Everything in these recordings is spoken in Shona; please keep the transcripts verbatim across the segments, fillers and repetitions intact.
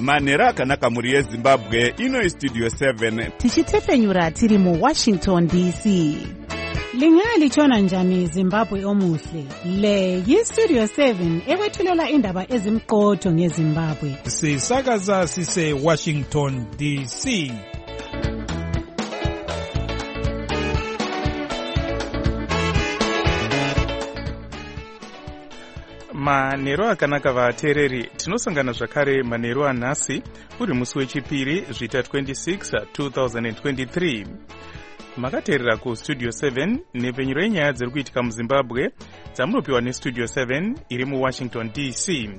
manhero akanaka mhuri yezimbabwe. Ino istudio seven tichitefenyura tiri muwashington D C. Lingalitshona njani Zimbabwe omuhle? Le yistudio seven ekwethulela indaba ezimqotho ngeZimbabwe. Sisakaza sise Washington D C. Manhero akanaka vateereri, tinosangana zvakare manhero anhasi uri musi wechipiri zvita twenty-six twenty twenty-three. Makateerera kustudio seven nepfenyuro yenyaya dziri kuitika muZimbabwe dzamunopiwa nestudio seven iri muWashington D C.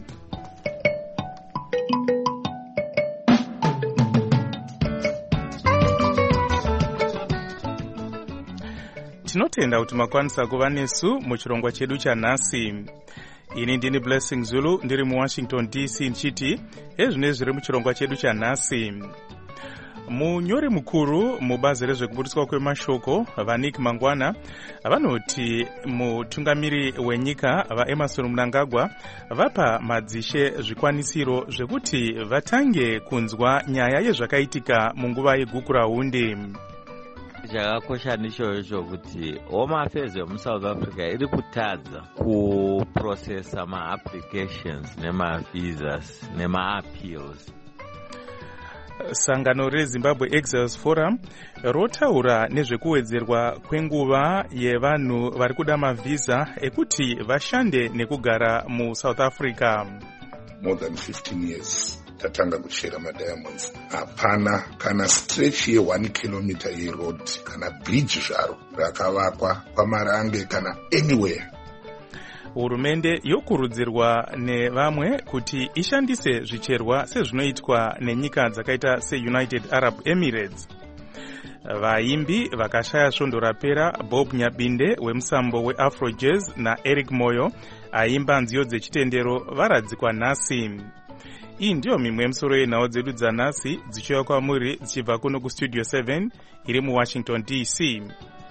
Tinotenda kuti makwanisa kuva nesu muchirongwa chedu chanhasi. Ini ndini Blessing Zulu ndiri muWashington D C nchiti ezvine zviri muchirongwa chedu chanhasi. Munyori mukuru mubazi rezvekuburiswa kwemashoko vaNick Mangwana vanoti mutungamiri wenyika vaEmmerson Mnangagwa vapa madzishe zvikwanisiro zvekuti vatange kunzwa nyaya yezvakaitika munguva yegukurahundi. Chakakosha ndicho kuti Home Affairs yemuSouth Africa iri kutadza kuprocessa ma-applications nema-visas nema-appeals. Sangano reZimbabwe Exiles Forum rotaura nezvekuwedzerwa kwenguva yevanhu vari kuda mavisa ekuti vashande nekugara muSouth Africa. More than fifteen years tatanga kuchera madiamonds. Hapana kana stretch ye one kilometer yeroad kana bridge zvaro rakavakwa pamarange kana anywhere. Hurumende yokurudzirwa nevamwe kuti ishandise zvicherwa sezvinoitwa nenyika dzakaita seUnited Arab Emirates. Vaimbi vakashaya svondo rapera Bob Nyabinde wemusambo weAfro Jazz naEric Moyo aimba nziyo dzechitendero varadzikwa nhasi. Iyi ndiyo mimwe yemusoro yenhau dzedu dzanhasi dzichiuya kwamuri dzichibva kuno kustudio seven iri muWashington D C.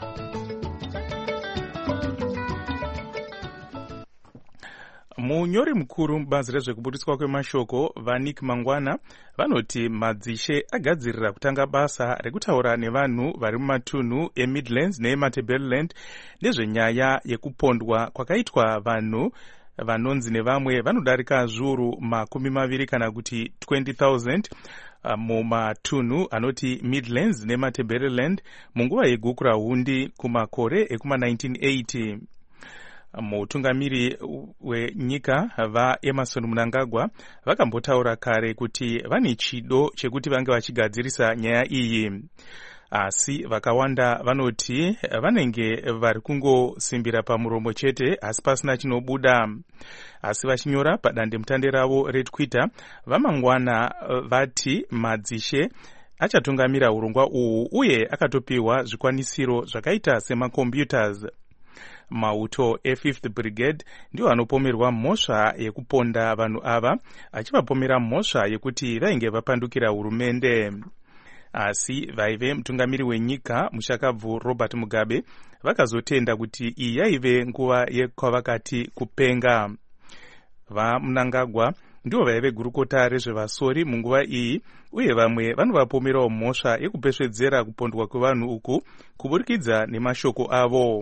Munyori mukuru mubazi rezvekuburiswa kwemashoko vaNick Mangwana vanoti madzishe agadzirira kutanga basa rekutaura nevanhu vari mumatunhu eMidlands neMatabeleland nezvenyaya yekupondwa kwakaitwa vanhu vanonzi nevamwe vanodarika zviuru makumi maviri kana kuti twenty thousand mumatunhu anoti Midlands neMatabeleland munguva yegukurahundi kumakore ekuma nineteen eighty. Mutungamiri wenyika vaEmmerson Mnangagwa vakambotaura kare kuti vane chido chekuti vange vachigadzirisa nyaya iyi. Asi vakawanda vanoti vanenge vari kungosimbira pamuromo chete asi pasina chinobuda. Asi vachinyora padandemutande ravo reTwitter vaMangwana vati madzishe achatungamira urongwa uhu uye akatopiwa zvikwanisiro zvakaita semacomputers. Mauto eFifth Brigade ndiwo anopomerwa mhosva yekuponda vanhu ava achivapomera mhosva yekuti vainge vapandukira hurumende. Asi vaive mutungamiri wenyika mushakabvu Robert Mugabe vakazotenda kuti iyi yaive nguva yekwavakati kupenga. VaMnangagwa ndivo vaive gurukota rezvevasori munguva iyi uye vamwe vanovapomerawo mhosva yekupesvedzera kupondwa kwevanhu uku kuburikidza nemashoko avo.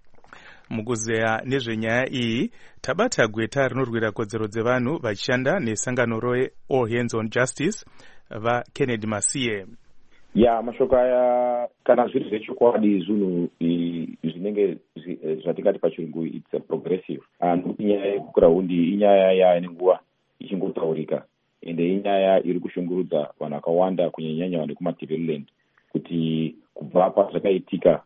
Mukuzeya nezvenyaya iyi tabata gweta rinorwira kodzero dzevanhu vachishanda nesangano roe All Hands on Justice vaKennedy Masiye. Ya mashoko aya kana zviri zvechokwadi zvinhu zvinenge zvatingati pachirungu it's a progressive and inyaya yegukurahundi inyaya yaine nguva ichingotaurika ende inyaya iri kushungurudza vanhu vakawanda kunyanyanya vanhu vekuMatabeleland kuti kubva pazvakaitika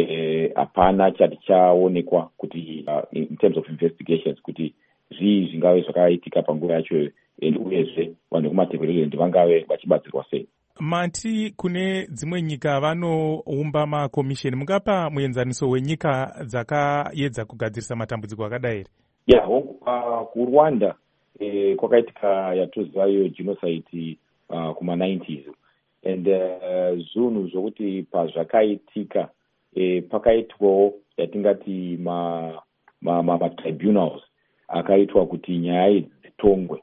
hapana eh, chati chaonekwa kuti uh, in terms of investigations kuti zvii zvingave zvakaitika panguva yacho uyezve vanhu vekuMatabeleland vangave vachibatsirwa sei. Mati kune dzimwe nyika vanoumba makomisheni, mungapa muenzaniso wenyika dzakaedza kugadzirisa matambudziko akadai? Ya yeah, kuRwanda eh, kwakaitika yatozivayo genocide uh, kuma nineties and uh, zvinhu zvokuti pazvakaitika E, pakaitwawo yatingati ma, ma, ma, ma tribunals akaitwa kuti nyaya dzitongwe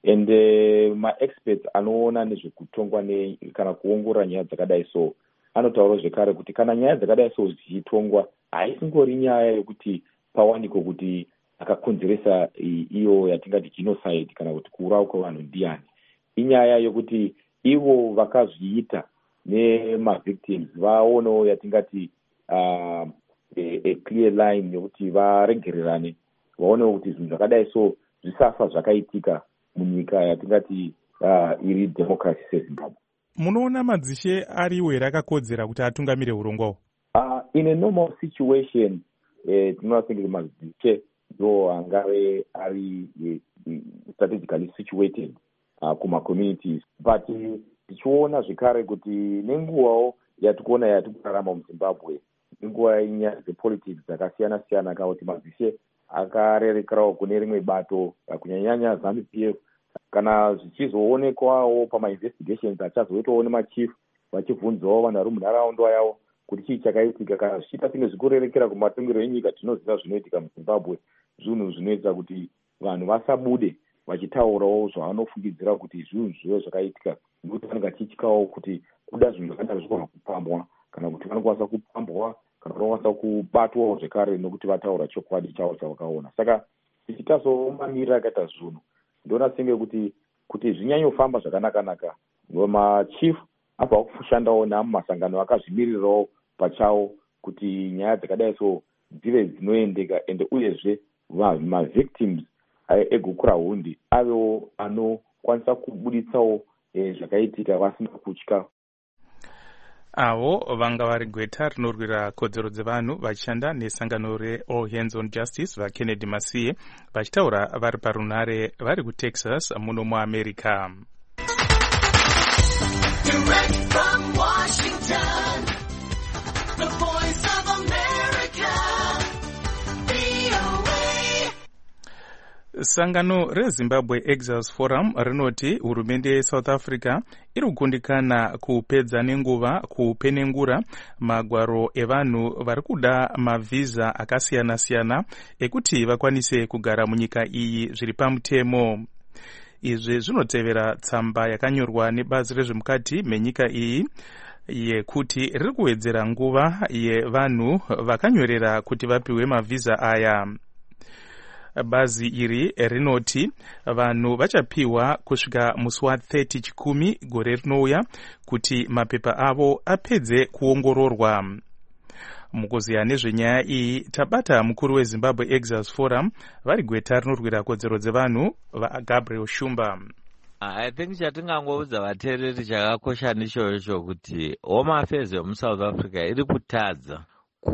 and uh, ma-experts anoona nezvekutongwa kana kuongorora nyaya dzakadai so anotaura zvekare kuti kana nyaya dzakadai so dzichitongwa haisingori nyaya yekuti pawaniko kuti akakonzeresa iyo yatingati genocide kana kuti kuurawa kwevanhu ndiani. Inyaya yokuti ivo vakazviita nemavictims vaonewo yatingati uh, a, a clear line yokuti varegererane, vaonewo kuti zvinhu zvakadai so zvisafa zvakaitika munyika yatingati uh, iri democracy seZimbabwe. Munoona madzishe ariwo here akakodzera kuti atungamire urongwawo? Uh, in a normal situation eh, tinoona madzishe ndo angave ari uh, strategically situated uh, kuma-communities, but tichiona uh, zvekare kuti nenguvawo yatikuona yatikurarama muZimbabwe nenguva yenyaya dzepolitics dzakasiyana-siyana kana kuti madzishe akarerekerawo kune rimwe bato kunyanyanya ZANU P F, kana zvichizoonekwawo pama-investigations achazoitawo nemachief vachibvunzawo vanhu vari munharaunda yavo kuti chii chakaitika, kana zvichiita tinge zvikurerekera kumatongero enyika tinoziva zvinoitika muZimbabwe, zvinhu zvinoita kuti vanhu vasabude vachitaurawo zvavanofungidzira kuti zvinhu zvivo zvakaitika, nekuti vanenge vachityawo kuti kuda zvinhu zvakadaro zvikona kupambwa kana kuti vanokwanisa kupambwa kana vanokwanisa kubatwawo zvekare nokuti vataura chokwadi chavo chavakaona. Saka tichitazowo mamiriro akaita zvinhu ndoona senge kuti kuti zvinyanyofamba zvakanaka-naka machief abva kushandawo namasangano akazvimirirawo pachawo kuti nyaya dzakadai so dzive dzinoendeka, ende uyezve mavictims egukura hundi avewo anokwanisa kubuditsawo eh, zvakaitika vasina kutya. Avo vanga vari gweta rinorwira kodzero dzevanhu vachishanda nesangano reAll Hands on Justice vaKennedy Masiye vachitaura vari parunare vari kuTexas muno muAmerica. Direct from Washington, the voice of America, V O A. Sangano reZimbabwe Exiles Forum rinoti hurumende yeSouth Africa iri kugundikana kupedza nenguva kupenengura magwaro evanhu vari kuda mavhiza akasiyana-siyana ekuti vakwanise kugara munyika iyi zviri pamutemo. Izvi zvinotevera tsamba yakanyorwa nebazi rezvemukati menyika iyi yekuti riri kuwedzera nguva yevanhu vakanyorera kuti vapiwe mavhiza aya. Bazi iri rinoti vanhu vachapiwa kusvika musi wathirty chikumi gore rinouya kuti mapepa avo apedze kuongororwa. Mukuziya nezvenyaya iyi tabata mukuru weZimbabwe Exiles Forum vari gweta rinorwira kodzero dzevanhu vaGabriel Shumba. I think chatingangoudza vateereri chakakosha ndichocho kuti Home Affairs yomuSouth Africa iri kutadza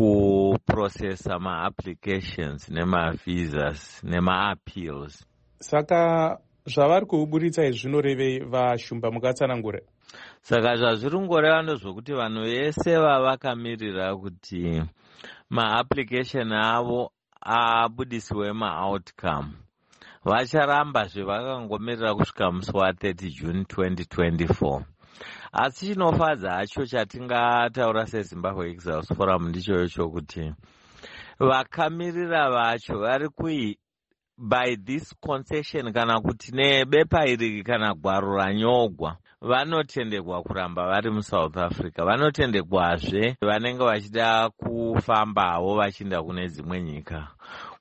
kuprocessa ma-applications nema-visas nema-appeals. Saka zvavari kuburitsa izvi zvinorevei vaShumba mukatsanangura? Saka zvazviri ngoreva ndezvokuti vanhu vese vavakamirira kuti ma-application avo abudisiwe ma-outcome vacharamba zvavakangomirira kusvika musi wathirty June twenty twenty-four. Asi chinofadza hacho chatingataura seZimbabwe Exiles Forum ndichocho kuti vakamirira vacho vari kui by this concession kana kuti nebepa iri kana gwaro ranyogwa vanotendegwa kuramba vari muSouth Africa, vanotendekwazve vanenge vachida kufambawo vachienda kune dzimwe nyika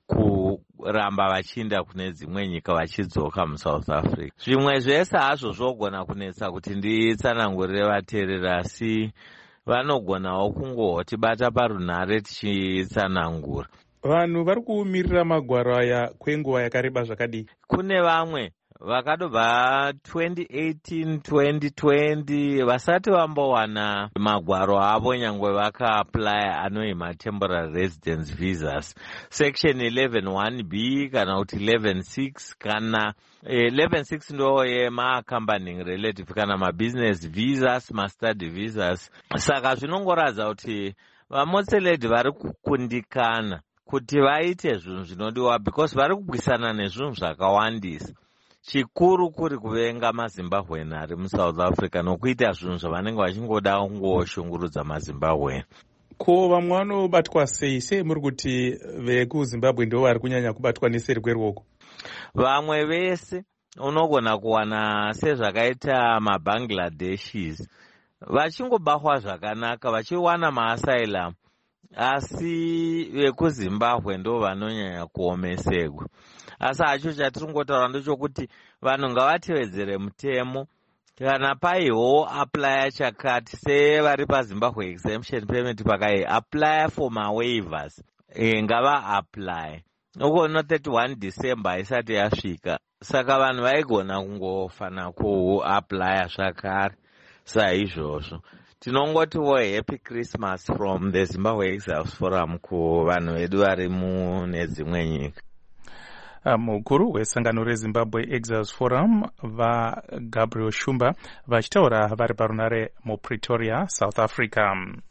kuramba vachienda kune dzimwe nyika vachidzoka muSouth Africa. Zvimwe zvese hazvo zvogona kunetsa kuti nditsanangurire vateereri, asi vanogonawo kungotibata parunhare tichitsanangura. Vanhu vari kumirira magwaro aya kwenguva yakareba zvakadii? Kune vamwe vakadobva twenty eighteen twenty twenty vasati vambowana magwaro avo nyangwe vakaapply anoima temporary residence visas section eleven one B kana kuti eleven six kana eleven six ndo yema-accompanying relative kana ma-business visas ma-study visas. Saka zvinongoradza kuti vamotseledi vari kukundikana kuti vaite zvinhu zvinodiwa because vari kupwisana nezvinhu zvakawandisa. Chikuru kuri kuvenga maZimbabwean ari muSouth Africa nokuita zvinhu zvavanenge vachingoda kungoshungurudza maZimbabwean. Ko vamwe vanobatwa sei? Sei muri kuti vekuZimbabwe ndo vari kunyanya kubatwa neseri kweruoko? Vamwe vese unogona kuwana sezvakaita maBangladeshis vachingobahwa zvakanaka vachiwana maasylum, asi vekuzimbabwe ndo vanonyanya kuomesekwa. Asi hacho chatiri ngotaura ndechokuti vanhu ngavatevedzere mutemo. Kana paiwo apply chakati sevari paZimbabwe exemption payment pakai apply for ma waivers, e, ngava apply uko no thirty-one December isati yasvika, saka vanhu vaigona kungofana ku apply zvakare. Saizvozvo tinongotiwo happy Christmas from the Zimbabwe Exiles Forum ku vanhu vedu vari mune dzimwe nyika. Mukuru wesangano reZimbabwe Exiles Forum vaGabriel Shumba vachitaura vari parunare muPretoria, South Africa.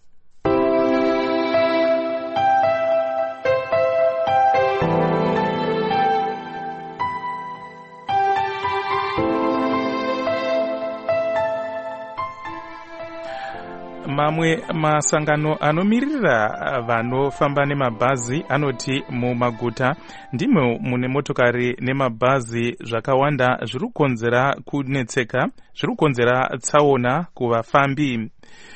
Mamwe masangano anomirira vanofamba nemabhazi anoti mumaguta ndimo mune motokari nemabhazi zvakawanda zviri kukonzera kunetseka, zviri kukonzera tsaona kuvafambi.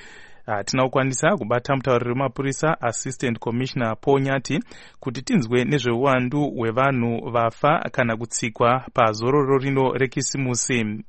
Hatina kukwanisa kubata mutauriri wemapurisa Assistant Commissioner Paul Nyati kuti tinzwe nezveuwandu hwevanhu vafa kana kutsikwa pazororo rino rekisimusi.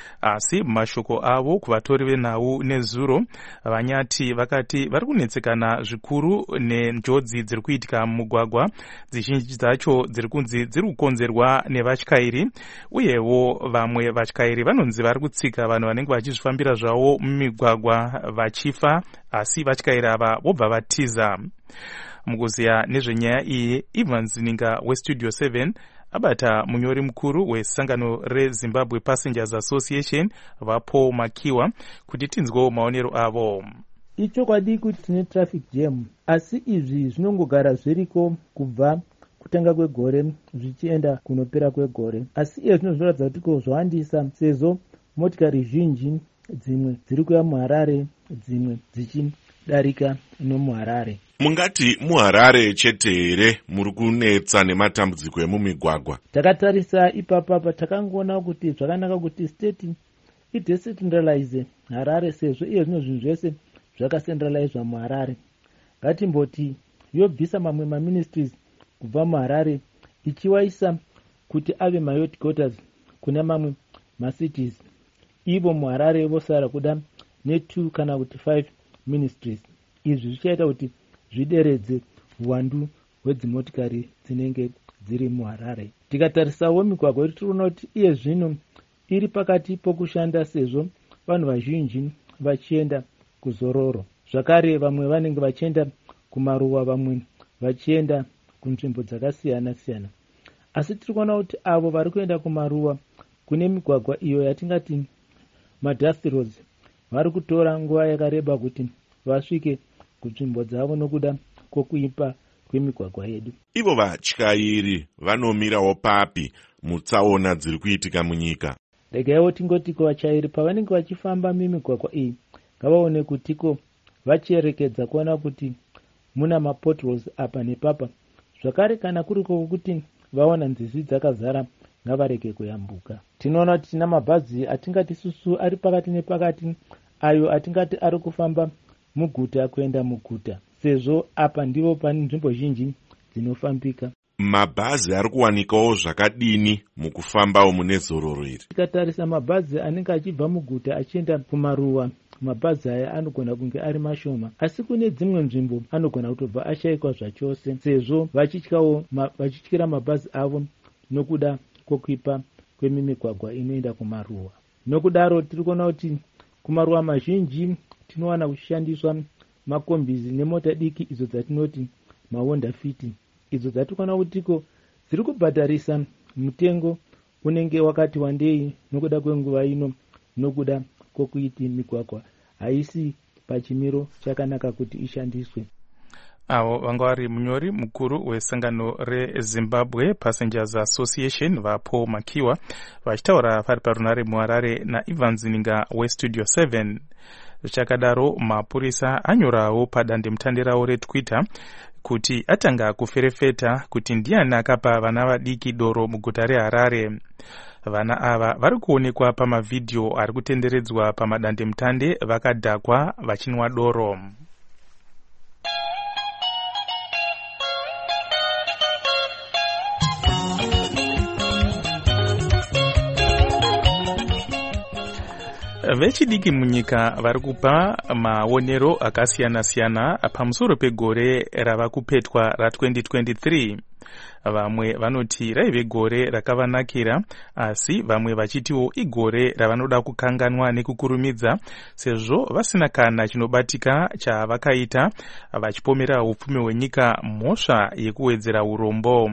Asi mashoko avo kuvatori venhau nezuro, Vanyati vakati vari kunetsekana zvikuru nenjodzi dziri kuitika mumugwagwa, dzizhinji dzacho dziri kunzi dziri kukonzerwa nevatyairi, uyewo vamwe vatyairi vanonzi vari kutsika vanhu vanenge vachizvifambira zvavo mumigwagwa vachifa, asi vatyairi ava vobva vatiza. Mukuziya nezvenyaya iyi, Ivan Zininga weStudio seven abata munyori mukuru wesangano reZimbabwe Passengers Association vaPaul Makiwa kuti tinzwewo maonero avo. Ichokwadi kuti tine traffic jam, asi izvi zvinongogara zviriko kubva kutanga kwegore zvichienda kunopera kwegore, asi iye zvinoratidza kuti ko zvawandisa sezvo motikari zhinji dzimwe dziri kuya muHarare dzimwe dzichidarika nomuHarare. Mungati muHarare chete here muri kunetsa nematambudziko emumigwagwa? Takatarisa ipapa patakangoona kuti zvakanaka kuti state idecentralize Harare sezvo iyo zvino zvinhu zvese zvakacentralizwa muHarare. Ngatimboti yobvisa mamwe maministries kubva muHarare ichiwaisa kuti ave maheadquarters kuna mamwe macities. Ivo muHarare vosara kuda ne2 kana kuti five ministries. Izvi zvichaita kuti zvideredze uwandu hwedzimotikari dzinenge dziri muHarare. Tikatarisawo migwagwa yedu tinoona kuti iye zvino iri pakati pokushanda sezvo vanhu vazhinji vachienda kuzororo. Zvakare vamwe vanenge vachienda kumaruwa, vamwe vachienda kunzvimbo dzakasiyana siyana. Asi tiri kuona kuti avo vari kuenda kumaruwa kune migwagwa iyo yatingati madust roads vari kutora nguva yakareba kuti vasvike kunzvimbo dzavo nokuda kwokuipa kwemigwagwa yedu. Ivo vatyairi vanomirawo papi mutsaona dziri kuitika munyika? Regaiwo tingotiko vatyairi pavanenge vachifamba mimigwagwa iyi ngavaone kutiko vachiyerekedza kuona kuti muna mapotholes apa nepapa. Zvakare kana kuriko kuti vaona nzizi dzakazara ngavarege kuyambuka. Tinoona kuti tina mabhazi atingati susu ari pakati nepakati ayo atingati ari kufamba muguta kuenda muguta, sezvo apa ndivo pane nzvimbo zhinji dzinofambika. Mabhazi ari kuwanikawo zvakadini mukufambawo mune zororo iri? Tikatarisa mabhazi anenge achibva muguta achienda kumaruwa, mabhazi aya anogona kunge ari mashoma, asi kune dzimwe nzvimbo anogona kutobva ashayikwa zvachose, sezvo vachityawo ma, vachityira mabhazi avo nokuda kwokuipa kwemimigwagwa inoenda kumaruwa. Nokudaro tiri kuona kuti kumaruwa mazhinji tinowana kushandiswa makombizi nemota diki idzo dzatinoti mahonda fiti, idzo dzatikona kutiko dziri kubhadharisa mutengo unenge wakati wandei nokuda kwenguva ino, nokuda kwokuiti migwagwa haisi pachimiro chakanaka kuti ishandiswe. Avo vanga vari munyori mukuru wesangano reZimbabwe Passengers Association vaPaul Makiwa vachitaura vari parunare muHarare naIvan Zininga weStudio seven. Zvichakadaro mapurisa anyorawo padandemutande ravo reTwitter kuti atanga kuferefeta kuti ndiani akapa vana vadiki doro muguta reHarare. Vana ava vari kuonekwa pamavhidhiyo ari kutenderedzwa pamadandemutande vakadhakwa vachinwa doro. Vechidiki munyika vari kupa maonero akasiyana-siyana pamusoro pegore rava kupetwa ra twenty twenty-three. Vamwe vanoti raive gore rakavanakira, asi vamwe vachitiwo igore ravanoda kukanganwa nekukurumidza sezvo vasina kana chinobatika chavakaita vachipomera upfumi hwenyika mhosva yekuwedzera urombo.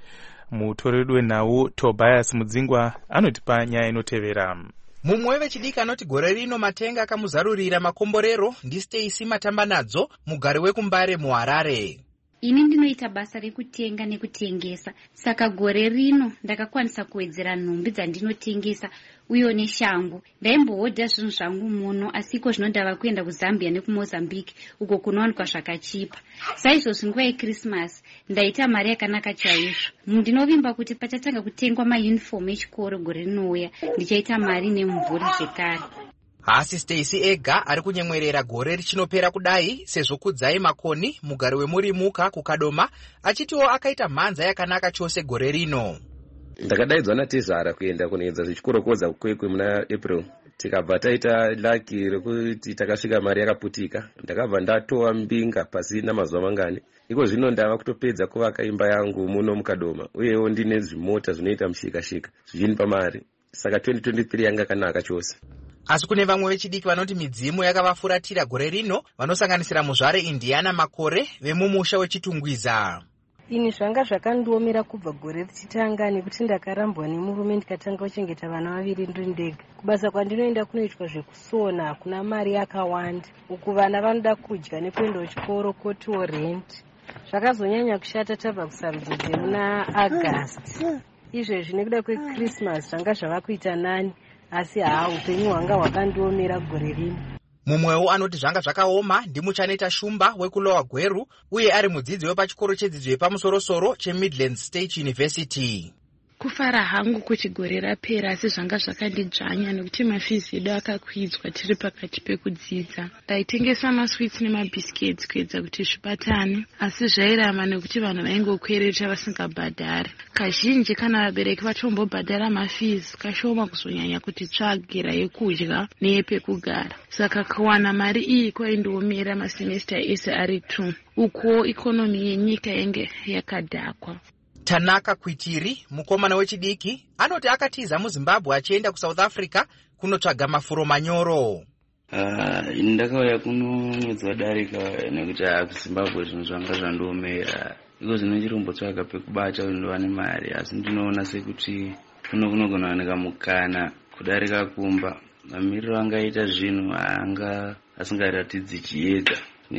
Mutoreri wenhau Tobias Mudzingwa anotipa nyaya inotevera. Mumwe wevechidiki anoti gore rino matenga akamuzarurira makomborero ndiStacy Matambanadzo, mugari wekuMbare muHarare. Ini ndinoita basa rekutenga nekutengesa, saka gore rino ndakakwanisa kuwedzera nhumbi dzandinotengesa uye neshangu. Ndaimbohodha zvinhu zvangu muno, asiko zvino ndava kuenda kuZambia nekuMozambique uko kunowanikwa zvakachipa. Saizvozvo nguva yeChristmas ndaita mari yakanaka chaizvo. Ndinovimba kuti pachatanga kutengwa mayunifomu echikoro gore rinouya ndichaita mari nemumvuri zvekare. Hasi Stacy ega ari kunyemwerera gore richinopera kudai sezvo Kudzai Makoni, mugari weMurimuka kuKadoma, achitiwo akaita mhanza yakanaka chose gore rino. Ndakadaidzwa naTezara kuenda kunoedza zvichikoro kodza kwekwe muna April. Tikabva taita laki rekuti takasvika mari yakaputika. Ndakabva ndatowa mbinga pasina mazuva mangani. Iko zvino ndava kutopedza kuvaka imba yangu muno muKadoma, uyewo ndine zvimota zvinoita mushika-shika zvichinipa mari. Saka twenty twenty-three yanga kanaka chose. Asi kune vamwe vechidiki vanoti midzimu yakavafuratira gore rino, vanosanganisira muzvare Indiana Makore vemumusha weChitungwiza. Ini zvanga zvakandiomera kubva gore richitanga nekuti ndakarambwa nemurume ndikatanga kuchengeta vana vaviri ndiri ndega. Kubasa kwandinoenda kunoitwa zvekusona kuna mari yakawanda. Uku vana vanoda kudya nekuenda kuchikoro kotiwo rent. Zvakazonyanya kushata tabva kusarudzo dzemuna August. Izvezvi nekuda kweChristmas zvanga zvava kuita nani, asi haa upenyu hwanga hwakandiomera gore rino. Mumwewo anoti zvanga zvakaoma ndimuChaneta Shumba wekuLower Gweru, uye ari mudzidzi wepachikoro chedzidzo yepamusoro-soro cheMidlands State University. Kufara hangu kuti gore rapera, asi zvanga zvakandidzvanya nekuti mafizi edu akakwidzwa tiri pakati pekudzidza. Ndaitengesa maswits nemabhisiketsi kuedza kuti zvibatane, asi zvairama nekuti vanhu vaingokwereta vasingabhadhari. Kazhinji kana vabereki vatombobhadhara mafizi, kashoma kuzonyanya kuti tsvagira yekudya neyepekugara. Saka kuwana mari iyi kwaindiomera masemesta ese ari two. Uko ikonomi yenyika yenge yakadhakwa. Tanaka Kwitiri, mukomana wechidiki, anoti akatiza muZimbabwe achienda kuSouth Africa kunotsvaga mafuro manyoro. Uh, ini ndakauya kuno mwedzi wadarika nekuti kuZimbabwe zvinhu zvanga zvandiomera. Iko zvino ndichirombotsvaga pekubata kuti ndiwane mari, asi ndinoona sekuti kuno kunogona kuwanika mukana kudarika kumba. Mamiriro angaita zvinhu anga asingaratidzi chiedza.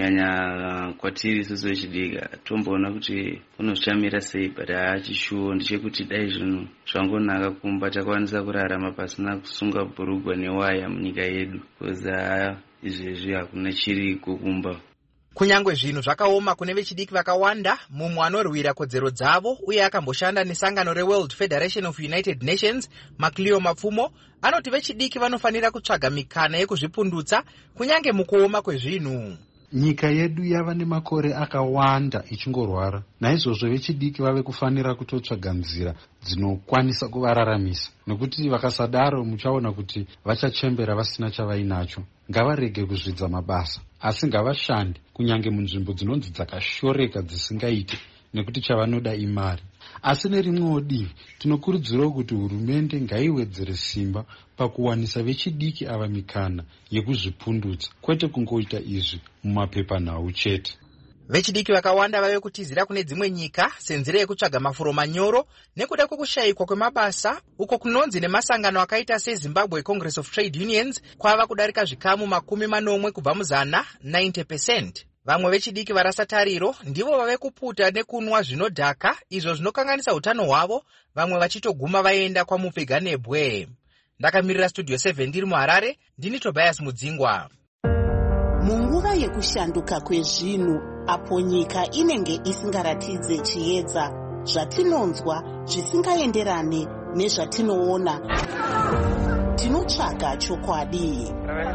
Nyanya kwatiri isusu vechidika tomboona kuti unozvichamira sei, but haachishuwo ndechekuti dai zvinhu zvangonaka kumba takwanisa kurarama pasina kusunga bhurugwa newaya munyika yedu, koza izvezvi hakuna chiriko kumba. Kunyangwe zvinhu zvakaoma kune vechidiki vakawanda, mumwe anorwira kodzero dzavo uye akamboshanda nesangano reWorld Federation of United Nations, Macleo Mapfumo, anoti vechidiki vanofanira kutsvaga mikana yekuzvipundutsa kunyange mukuoma kwezvinhu. Nyika yedu yava nemakore akawanda ichingorwara. Naizvozvo vechidiki vave kufanira kutotsvaga nzira dzinokwanisa kuvararamisa. Nekuti vakasadaro muchaona kuti vachachembera vasina chavainacho. Ngavarege kuzvidza mabasa, asi ngavashande kunyange munzvimbo dzinonzi dzakashoreka dzisingaiti, nekuti chavanoda imari. Asi nerimwewo divi tinokurudzirawo kuti hurumende ngaiwedzere simba pakuwanisa vechidiki ava mikana yekuzvipundutsa, kwete kungoita izvi mumapepanhau chete. Vechidiki vakawanda vave kutizira kune dzimwe nyika senzira yekutsvaga mafuro manyoro nekuda kwekushayikwa kwemabasa, uko kunonzi nemasangano akaita seZimbabwe Congress of Trade Unions kwava kudarika zvikamu makumi manomwe kubva muzana ninety percent. Vamwe vechidiki varasa tariro ndivo vave kuputa nekunwa zvinodhaka, izvo zvinokanganisa utano hwavo, vamwe vachitoguma vaenda kwaMupfiganebwe. Ndakamirira Studio seven ndiri muHarare, ndini Tobias Mudzingwa. Munguva yekushanduka kwezvinhu, apo nyika inenge isingaratidze chiedza, zvatinonzwa zvisingaenderane nezvatinoona. Tinotsvaga chokwadi.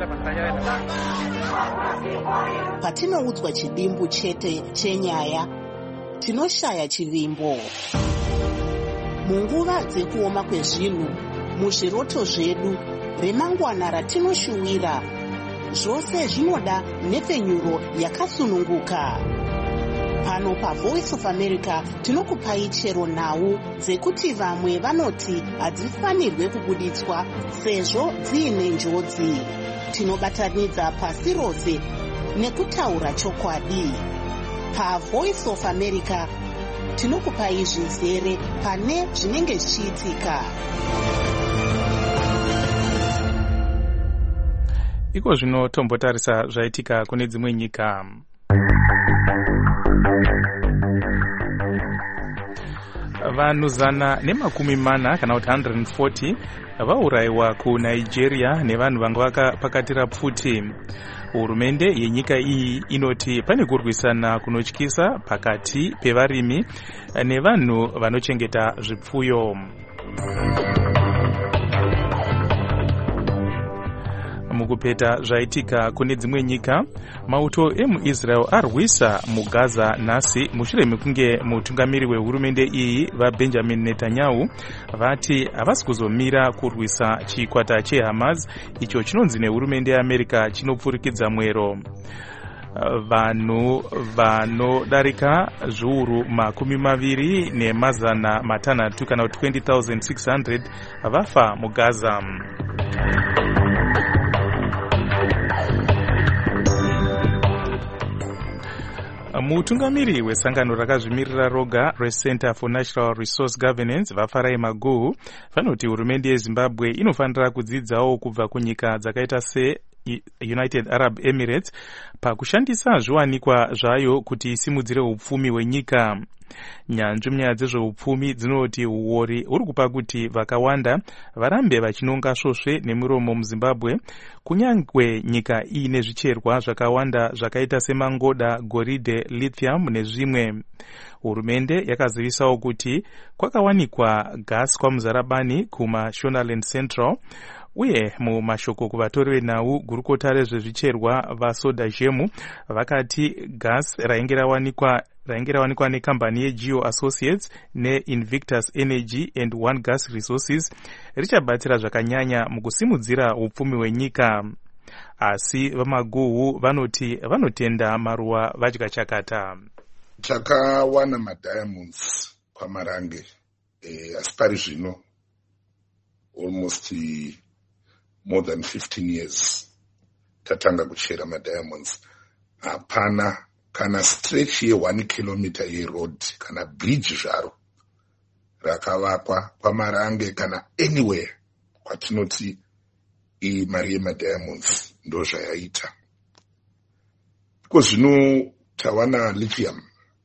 Patinoudzwa chidimbu chete chenyaya, tinoshaya chivimbo. Munguva dzekuoma kwezvinhu, muzviroto zvedu, remangwana ratinoshuwira, zvose zvinoda nhepfenyuro yakasununguka. Pano paVoice of America tinokupai chero nhau dzekuti vamwe vanoti hadzifanirwe kubuditswa sezvo dziine njodzi. Tinobatanidza pasi rose nekutaura chokwadi. PaVoice of America tinokupai zvizere pane zvinenge zvichiitika. Iko zvino tombotarisa zvaitika kune dzimwe nyika. Vanhu zana nemakumi mana kana kuti one hundred forty vaurayiwa kuNigeria nevanhu vanga vakapakatira pfuti. Hurumende yenyika iyi inoti pane kurwisana kunotyisa pakati pevarimi nevanhu vanochengeta zvipfuyo. Mukupeta zvaitika kune dzimwe nyika, mauto emuIsrael arwisa muGaza nhasi mushure mekunge mutungamiri wehurumende iyi vaBenjamin Netanyahu vati havasi kuzomira kurwisa chikwata cheHamas icho chinonzi nehurumende yeAmerica chinopfurikidza mwero. Vanhu vanodarika zviuru makumi maviri nemazana matanhatu kana kuti twenty thousand six hundred vafa muGaza. Mutungamiri wesangano rakazvimirira roga reCenter for Natural Resource Governance vaFarai Maguhu vanoti hurumende yeZimbabwe inofanira kudzidzawo kubva kunyika dzakaita se United Arab Emirates pakushandisa zviwanikwa zvayo kuti isimudzire upfumi hwenyika. Nyanzvi munyaya dzezveupfumi dzinoti uori uri kupa kuti vakawanda varambe vachinonga svosve nemiromo muZimbabwe, kunyangwe nyika iine zvicherwa zvakawanda zvakaita semangoda, goridhe, lithium nezvimwe. Hurumende yakazivisawo kuti kwakawanikwa gas kwamuzarabani kumaShonaland Central, uye mumashoko kuvatori venhau gurukota rezvezvicherwa vaSodajemu vakati gas rainge rawanikwa rainge rawanikwa nekambani yeGeo Associates neInvictus Energy and One Gas Resources richabatsira zvakanyanya mukusimudzira upfumi hwenyika. Asi vaMaguhu vanoti vanotenda maruva vadya chakata. Takawana madiamonds pamarange eh, asi pari zvino almost more than fifteen years tatanga kuchera madiamonds. Hapana kana stretch ye one kilometer yeroad kana bridge zvaro rakavakwa pamarange kana anywhere kwatinoti imari yemadiamonds ndo zvayaita. Ko zvino tawana lithium.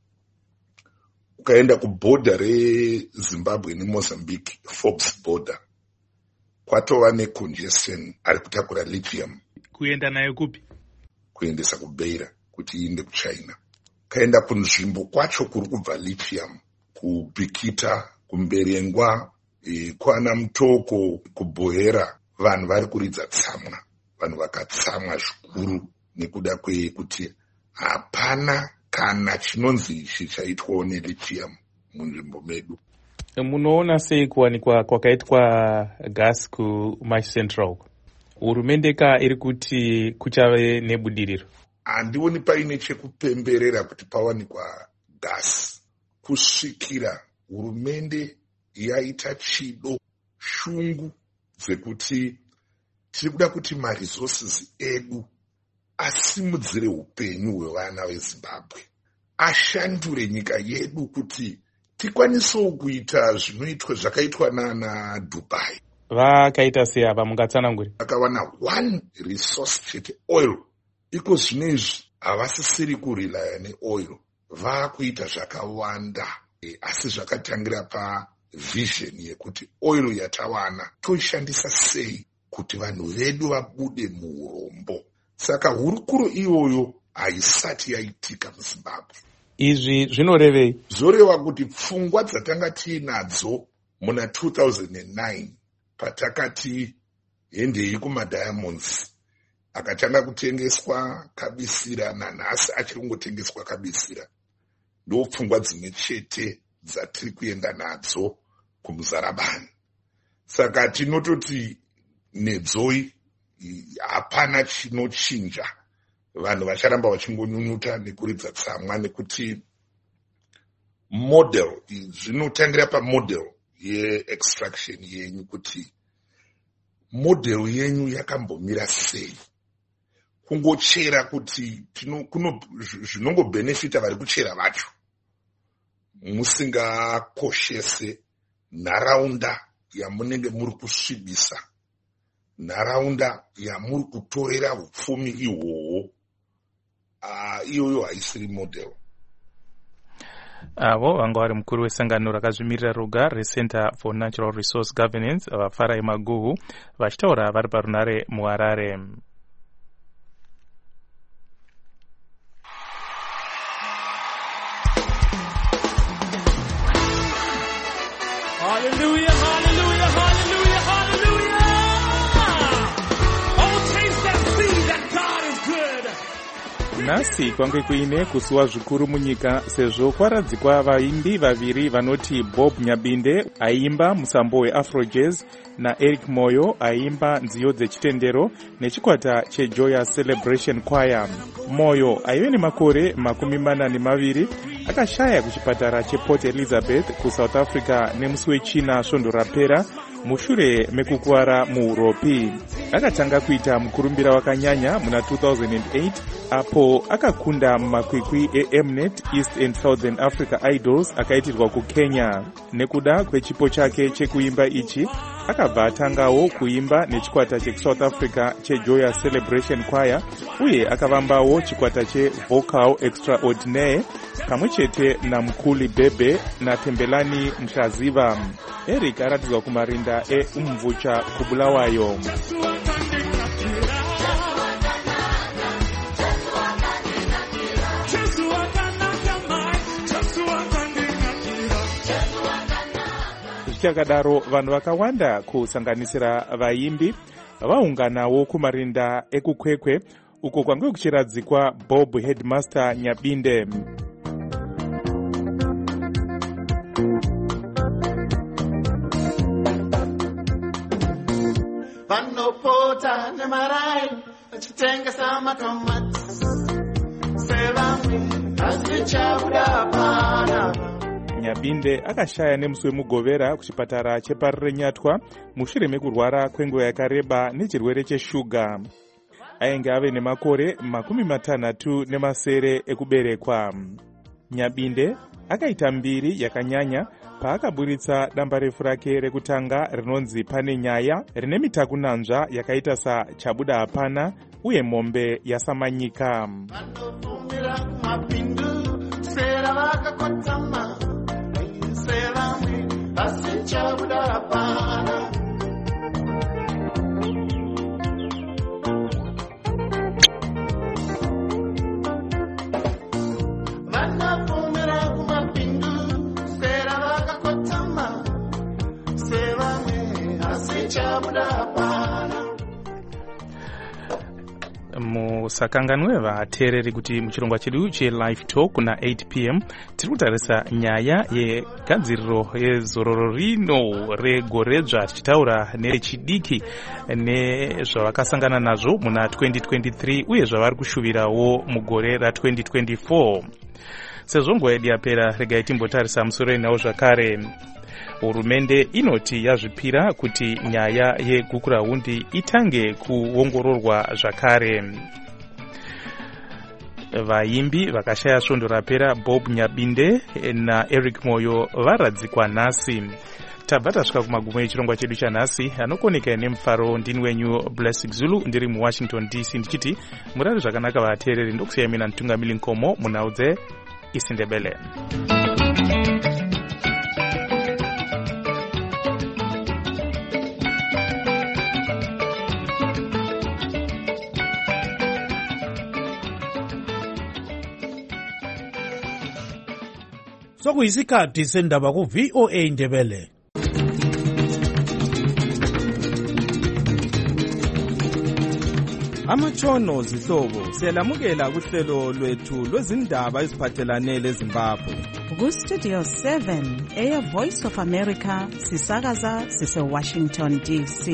Ukaenda kuborder reZimbabwe neMozambique, Forbes border, kwatova necongestion ari kutakura lithium. Kuenda nayo kupi? Kuendesa kuBeira kuti iende kuChina. Kaenda kunzvimbo kwacho kuri kubva lithium, kuBikita, kuMberengwa, e, kwana Mutoko, kuBohera, vanhu vari kuridza tsamwa. Vanhu vakatsamwa zvikuru nekuda kwekuti hapana kana chinonzi ichi chaitwawo nelithium munzvimbo medu. Munoona sei kuwanikwa kwakaitwa gas kumaCentral? Hurumende ka iri kuti kuchave nebudiriro? Handioni paine chekupemberera kuti pawanikwa gas. Kusvikira hurumende yaita chido shungu dzekuti tiri kuda kuti maresources edu asimudzire upenyu hwevana veZimbabwe, ashandure nyika yedu kuti tikwanisewo kuita zvinoitwa zvakaitwa nana Dubai. Vakaita sei apa mungatsananguri? Vakawana one resource chete, oil. Iko zvinezvi havasisiri kurilaya neoil, vakuita zvakawanda, e, asi zvakatangira pavision yekuti oil yatawana toishandisa sei kuti vanhu vedu vabude muurombo. Saka hurukuro iyoyo haisati yaitika muZimbabwe. Izvi zvinorevei? Zvoreva kuti pfungwa dzatanga tiinadzo muna two thousand nine patakati endei kumadiamonds akatanga kutengeswa kabisira, nanhasi achiri kungotengeswa kabisira. Ndo pfungwa dzimwe chete dzatiri kuenda nadzo kumuzarabani. Saka tinototi nedzoi hapana chinochinja, vanhu vacharamba vachingonyunyuta nekuridza tsamwa, nekuti model zvinotangira pamodel yeextraction yenyu, kuti model yenyu yakambomira sei. Kungochera kuti zvinongobenefita vari kuchera vacho, musingakoshese nharaunda yamunenge muri kusvibisa, nharaunda yamuri kutorera upfumi ihwohwo. Uh, iyoyo haisiri model. Avo vanga vari mukuru wesangano rakazvimirira roga reCenter for Natural Resource Governance, vaFarai Maguhu, vachitaura vari parunare muHarare. Hallelujah, hallelujah, hallelujah, hallelujah. Oh, taste and see that God is good. Nhasi kwange kuine kusuwa zvikuru munyika, sezvo kwaradzikwa vaimbi vaviri vanoti Bob Nyabinde aimba musambo weAfrojazz naEric Moyo aimba nziyo dzechitendero nechikwata cheJoyous Celebration Choir. Moyo aive nemakore makumi mana nemaviri akashaya kuchipatara chePort Elizabeth kuSouth Africa nemusi wechina svondo rapera mushure mekukuwara muuropi. Akatanga kuita mukurumbira wakanyanya muna two thousand eight apo akakunda mumakwikwi eMnet East and Southern Africa Idols akaitirwa kuKenya. Nekuda kwechipo chake chekuimba ichi akabva atangawo kuimba nechikwata cheSouth Africa cheJoyous Celebration Choir, uye akavambawo chikwata cheVocal Extraordinaire pamwe chete naMkuli Bebe naTembelani Mhlaziva. Eric aratidzwa kumarinda eUmvucha kuBulawayo. Zvichakadaro, vanhu vakawanda kusanganisira vaimbi vaunganawo kumarinda ekukwekwe uko kwange kuchiradzikwa Bob Headmaster Nyabinde. Vanopota nemarai vachitengesa matomati sevamwe hazvichabuda pana. Nyabinde akashaya nemusi wemugovera kuchipatara chepaRenyatwa mushure mekurwara kwenguva yakareba nechirwere cheshuga. Ainge ave nemakore makumi matanhatu nemasere ekuberekwa. Nyabinde akaita mbiri yakanyanya paakaburitsa damba refu rake rekutanga rinonzi Pane Nyaya, rine mitakunanzva yakaita sachabuda hapana uye mombe yasamanyika. Vanofumira kumapindu sera vakakotama sevamwe vasichabuda hapana. Vanofumira kumapindu sera vakakotama sevamwe vasichabuda hapana. Musakanganwe vateereri kuti muchirongwa chedu cheLive Talk kuna eight p m tiri kutarisa nyaya yegadziriro yezororo rino regoredzva, tichitaura nechidiki nezvavakasangana nazvo muna twenty twenty-three uye zvavari kushuvirawo mugore ra-twenty twenty-four. Sezvo nguva yedu yapera, regai timbotarisa musoro inawo zvakare. Hurumende inoti yazvipira kuti nyaya yegukurahundi itange kuongororwa zvakare. Vaimbi vakashaya svondo rapera Bob Nyabinde naEric Moyo varadzikwa nhasi. Tabva tasvika kumagumo echirongwa chedu chanhasi, anokoneka nemufaro. Ndini wenyu Blessing Zulu, ndiri muWashington D C ndichiti murari zvakanaka vateereri. Ndokusiyai mina Ntungamili Nkomo munhau dzeIsindebele. Sokuyisikhathi sendaba ku V O A Ndebele. amatshono zihlobo siyalamukela kuhlelo lwethu lwezindaba eziphathelane leZimbabwe. Ku-Studio seven, Air Voice of America, sisakaza sise-Washington D C.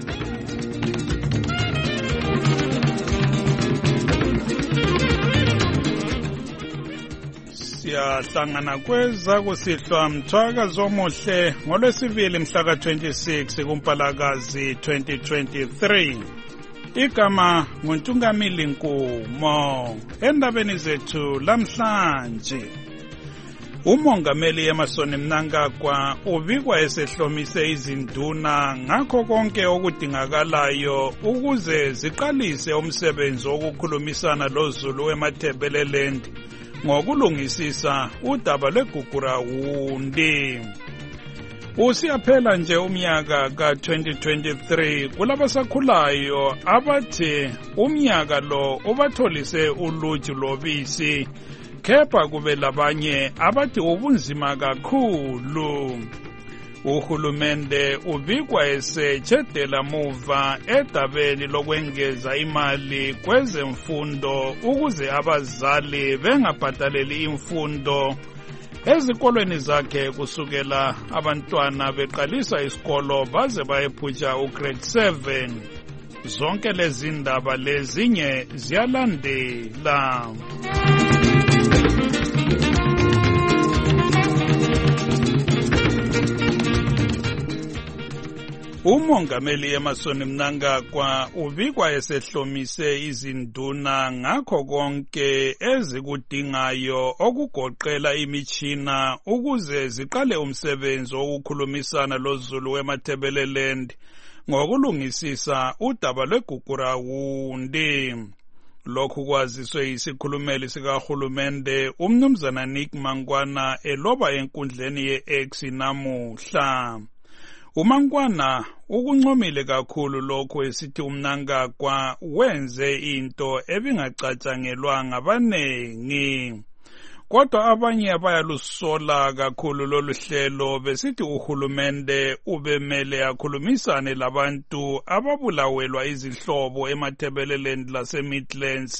Siyahlangana kweza kusihlwa mthwakazo omuhle ngolwesibili mhla ka twenty-six kuMpalakazi twenty twenty-three. Igama nguNtungamili Nkumo. Endabeni zethu lamhlanje, umongameli Emmerson Mnangagwa ubikwa esehlomise izinduna ngakho konke okudingakalayo ukuze ziqalise umsebenzi wokukhulumisana loZulu eMatabeleland ngokulungisisa udaba lweGugurawundi. Usiyaphela nje umnyaka ka twenty twenty-three kulabasakhulayo abathi umnyaka lo ubatholise uluju lobisi, kepha kube labanye abathi ubunzima kakhulu. Uhulumende ubikwa esetshedela muva edabeni lokwengeza imali kwezemfundo ukuze abazali bengabhadaleli imfundo ezikolweni zakhe kusukela abantwana beqalisa isikolo baze bayephutsha ugrade seven. Zonke lezi ndaba lezinye ziyalandela. Umongameli Emmerson Mnangagwa ubikwa esehlomise izinduna ngakho konke ezikudingayo okugoqela imitshina ukuze ziqale umsebenzi wokukhulumisana loZulu eMatabeleland ngokulungisisa udaba lweGugurawundi. Lokhu kwaziswe yisikhulumeli sikahulumende umnumzana Nick Mangwana eloba enkundleni ye-X namuhla. uMangwana ukuncomile kakhulu lokho esithi uMnangagwa wenze into ebingacatshangelwanga abanengi. Kodwa abanye abayalusola kakhulu lolu hlelo besithi uhulumende ubemele akhulumisane labantu ababulawelwa izihlobo eMatabeleland laseMidlands.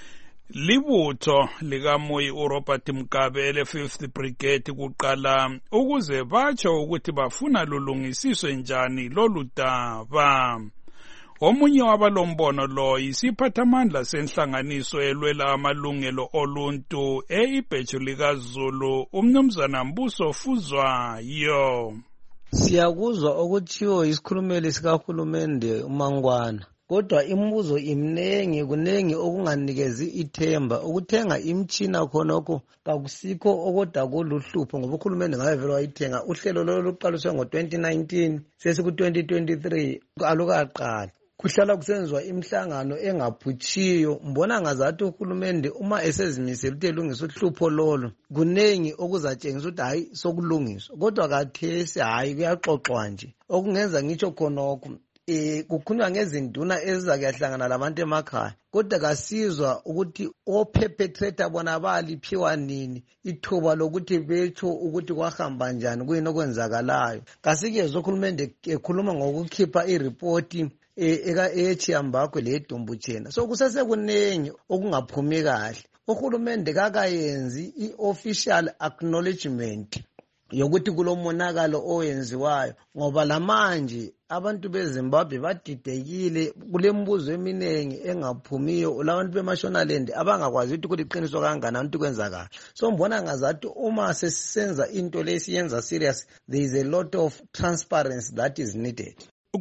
Libutho likaMoyi uRobert Mugabe ele fifth Brigade kuqala ukuze batsho ukuthi bafuna lulungisiswe njani lolu daba. Omunye wabalombono lo yisiphathamandla senhlanganiso elwela amalungelo oluntu eIbheju likaZulu umnumzana Mbuso Fuzwayo. Siyakuzwa okuthiwo isikhulumeli sikahulumende uMangwana. Kodwa imibuzo imnengi kunengi okunganikezi ithemba ukuthenga imtshina khonokho kakusikho okoda kuluhlupho ngoba uhulumende ngabe vele wayithenga uhlelo lolu luqaliswe ngo twenty nineteen sesiku twenty twenty-three alukaqali kuhlala kusenziwa imhlangano engaphutshiyo. Mbona ngazathi uhulumende uma esezimisela ukuthi elungise uhlupho lolo kunengi okuzatshengisa ukuthi hayi sokulungiswa, kodwa kathesi hayi kuyaxoxwa nje okungenza ngitsho khonokho. Eh kukhulunywa ngezinduna ezizakuyahlangana labantu emakhaya, kodwa kasizwa ukuthi operpetrator bona baliphiwa nini ithuba lokuthi betsho ukuthi kwahamba njani kuyini okwenzakalayo. Kasikezwe uhulumende ekhuluma ngokukhipha ireport eka eChiyambakwe leDumbutshena. So kusesekunengi okungaphumi kahle. Uhulumende kakayenzi iofficial acknowledgement yokuthi kulomonakalo owenziwayo ngoba lamanje abantu beZimbabwe badidekile kulembuzo eminengi engaphumiyo labantu beMashonaland abangakwazi ukuthi kuliqiniso kangakanani ukuthi kwenzakala. So mbona ngazathi uma sesisenza into lesiyenza serious, there is a lot of transparency that is needed.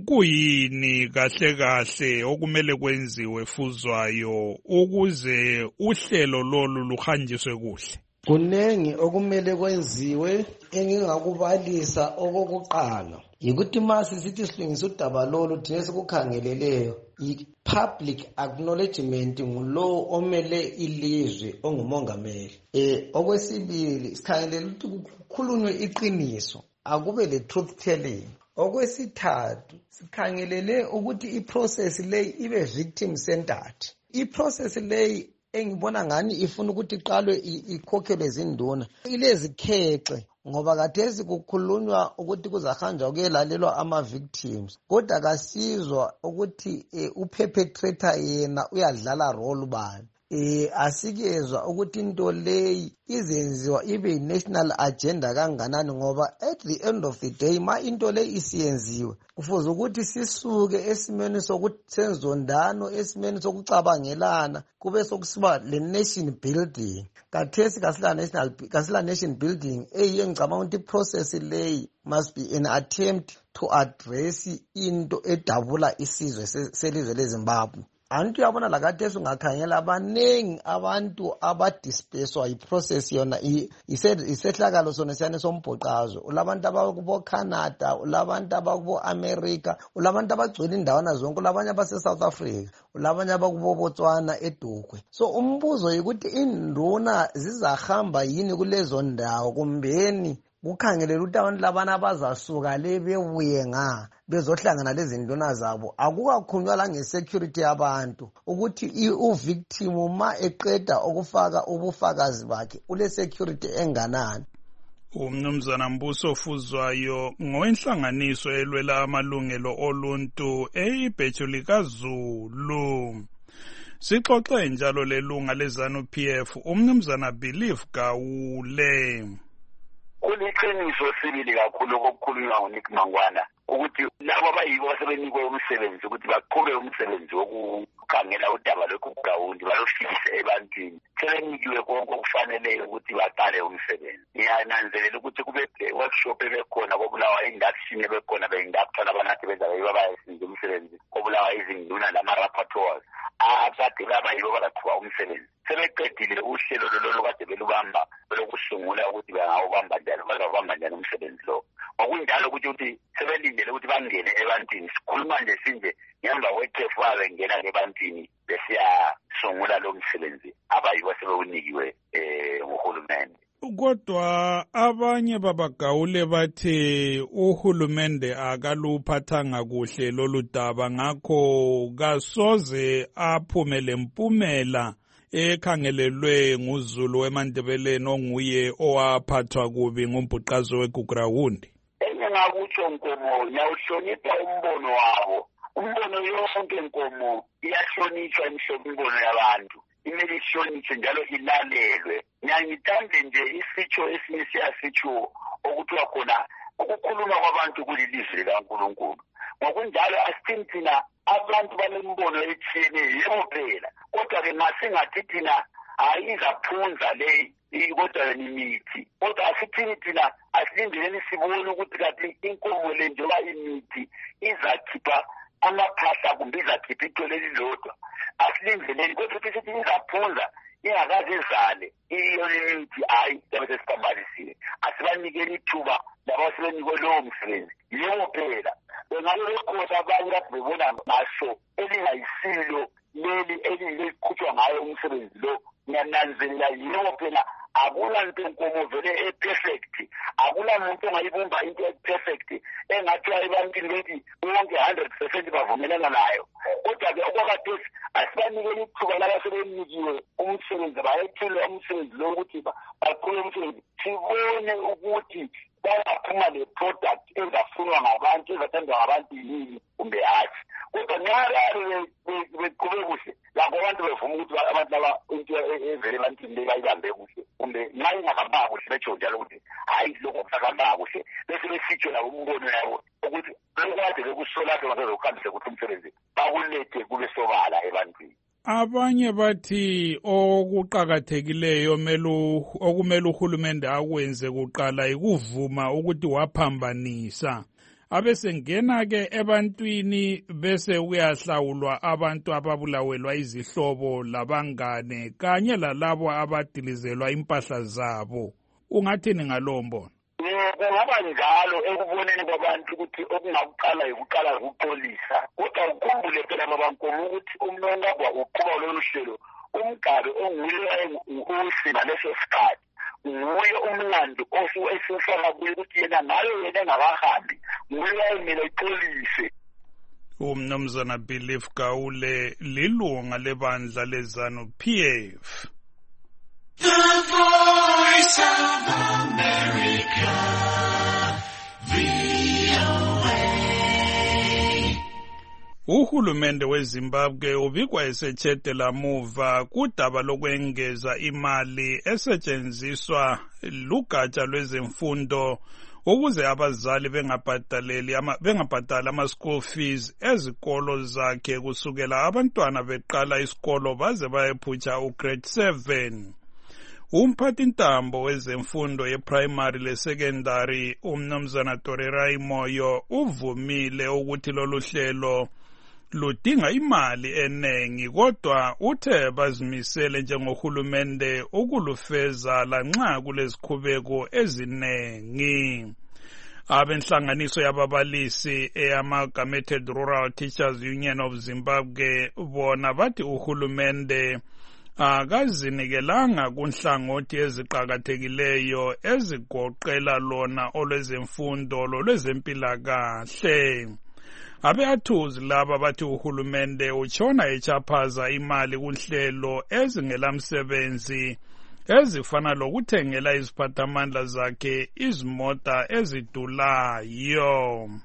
Kuyini kahle kahle okumele kwenziwe Fuzwayo ukuze uhlelo lolu luhanjiswe kuhle? Kunengi okumele kwenziwe. Engingakubalisa okokuqala yikuthi mase sithi silungisa udaba lolu thina sikukhangeleleyo i-public acknowledgement ngulo omele ilizwe ongumongameli. Eh okwesibili sikhangelela ukuthi kukhulunywe iqiniso, akube le truth telling. Okwesithathu sikhangelele ukuthi iprocess leyi ibe victim centered. Iprocess leyi engibona ngani ifuna ukuthi iqalwe ikhokhelwe izinduna ilezikhexe ngoba kathesi kukhulunywa ukuthi kuzahanjwa kuyelalelwa ama-victims kodwa kasizwa ukuthi eh, uperpetrator yena uyadlala role bani. Eh asikezwa ukuthi into leyi izenziwa ibe i-national agenda kanganani ngoba at the end of the day ma into leyi isiyenziwe kufuze ukuthi sisuke esimeni sokuthi senzondano esimeni sokucabangelana kube sokusiba le nation building. Kathesi kasila national kasila nation building eyiyo ngicabanga ukuthi process leyi must be an attempt to address into edabula isizwe selizwe leZimbabwe. Antu yabona lakathesi ungakhangela abanengi abantu abadisperswa iprocess yona isehlakalo sona siyane sombhoqazo. Ulabantu abakubo Canada, ulabantu abakubo America, ulabantu abagcwele indawana zonke, ulabanye abase South Africa, ulabanye abakubo Botswana edukwe. So umbuzo ukuthi induna zizahamba yini kulezo ndawo kumbeni kukhangelela ukuthi abantu labana abazasuka le bebuye nga bezohlangana lezi nduna zabo. Akukakhulunywa la ngesecurity yabantu ukuthi uvictim ma eqeda ukufaka ubufakazi bakhe ule security enganani. Umnumzana Mbuso Fuzwayo ngowenhlanganiso elwela amalungelo oluntu eyibheju likaZulu. Sixoxe njalo lelunga leZanu P F umnumzana Believe Gawule. Kuliqiniso sibili kakhulu okukhulunywa nguNick Mangwana ukuthi labo abayibo asebenikwe umsebenzi ukuthi baqhube umsebenzi wokukhangela udaba lokugawundi balofikise ebantwini sebenikiwe konke okufaneleyo ukuthi baqale umsebenzi. Ngiyananzelela ukuthi kube workshop ebekhona kobulawa induction ebekhona be-inductor abanathi bezabe babayenza umsebenzi kobulawa izinduna nama-rapporteurs akade babayibo balaqhuba umsebenzi. Sebeqedile uhlelo lolo kade belubamba belokusungula ukuthi bangawubamba njani bazawubamba njani umsebenzi lo. Ngokunjalo ukuthi ukuthi sebelindele ukuthi bangene ebantwini sikhuluma nje sinje ngemva kwekhefu babengena ebantwini besiyasungula lo msebenzi abayibo sebewunikiwe um nguhulumende. Kodwa abanye babagawule bathi uhulumende akaluphathanga kuhle lolu daba ngakho kasoze aphume lempumela ekhangelelwe nguZulu weMandebeleni onguye owaphathwa kubi ngumbhuqazo weGugurawundi. Engakutsho Nkomo ngiyawuhlonipha umbono wabo. Umbono yonke Nkomo iyahlonishwa imbono yabantu. Imele ihlonishwe njalo ilalelwe. Ngiyangithande nje isitsho esinye siyasitsho okuthiwa khona ukukhuluma kwabantu kulilizwi likaNkulunkulu. Ngokunjalo asithini thina abantu banembono ethile yebo phela kodwa-ke masingathi thina ayizaphunza le kodwa imithi kodwa asithini thina asilindeleni sibone ukuthi kanti inkomo le njengoba imithi izakhipha amaphahla kumbe izakhipha ithole elilodwa asilindeleni kodwa futhi sithi izaphunza ingakaze izale iyo imithi hayi yabe sesibambalisile asibanikele ithuba laba sebenikwe lowo msebenzi yebo phela bengabe bekhona abanye lapho bebona ngaso elingayisilo leli eliliqhutshwa ngayo umsebenzi lo. Ngiyananzelela yebo phela akulanto Nkomo vele e-perfect, akulamuntu ongayibumba into e-perfect engathiwa ebantwini bethi bonke one hundred percent bavumelana nayo. Kodwa-ke okwakhathesi asibanikele ithuba labasebenikiwe umsebenzi bayethule umsebenzi lo ukuthi baqhube umsebenzi sibone ukuthi bayaphuma le product ezafunwa ngabantu ezathandwa ngabantu yini kumbe hathi. Kodwa nxa beqhube kuhle lakho abantu bevuma ukuthi abantu laba into evele ebantwini le bayibambe kuhle kumbe nxa ingahamba kuhle betsho njalo ukuthi hayi lokho kusahamba kuhle bese besitsho labo umbono yabo ukuthi lokade bekusolaphe basezokuhambise kuthi umsebenzi bakulethe kube sobala ebantwini. Abanye bathi okuqhakathekileyo melu okumele uhulumende akwenze kuqala ikuvuma ukuthi waphambanisa abesengena ke ebantwini bese uyahlawulwa abantu ababulawelwa izihlobo labangane kanye lalabo abadilizelwa impahla zabo. Ungathini ngalowo mbono? Kungaba njalo ekuboneni kwabantu ukuthi okungakuqala yikuqala ukuxolisa kodwa ukhumbule phela babankomo ukuthi umnongagwa uqhuba lolu hlelo umgabe onguye usi ngaleso sikhathi nguye umlando esiwufaka kuye ukuthi yena ngayo yena engabahambi nguye ayemele exolise. Umnumzana Believe Gawule lilunga lebandla leZanu P F. The Voice of America, V O A. Uhulumende weZimbabwe ubikwa esetshedela muva kudaba lokwengeza imali esetshenziswa lugatsha lwezemfundo ukuze abazali bengabhadaleli ama bengabhadala ama school fees ezikolo zakhe kusukela abantwana beqala isikolo baze bayephutsha ugrade seven. Umphathi ntambo wezemfundo yeprimary lesecondary umnumzana Torerai Moyo uvumile ukuthi lolu hlelo ludinga imali enengi kodwa uthe bazimisele njengohulumende ukulufeza lanxa kulezikhubeko ezinengi. Abenhlanganiso yababalisi eyamalgamated Rural Teachers Union of Zimbabwe bona bathi uhulumende akazinikelanga kunhlangothi eziqhakathekileyo ezigoqela lona olwezemfundo lolwezempilakahle. Abeathuzi laba bathi uhulumende utshona echaphaza imali kunhlelo ezingelamsebenzi ezifana lokuthengela iziphathamandla zakhe izimota ezidulayo.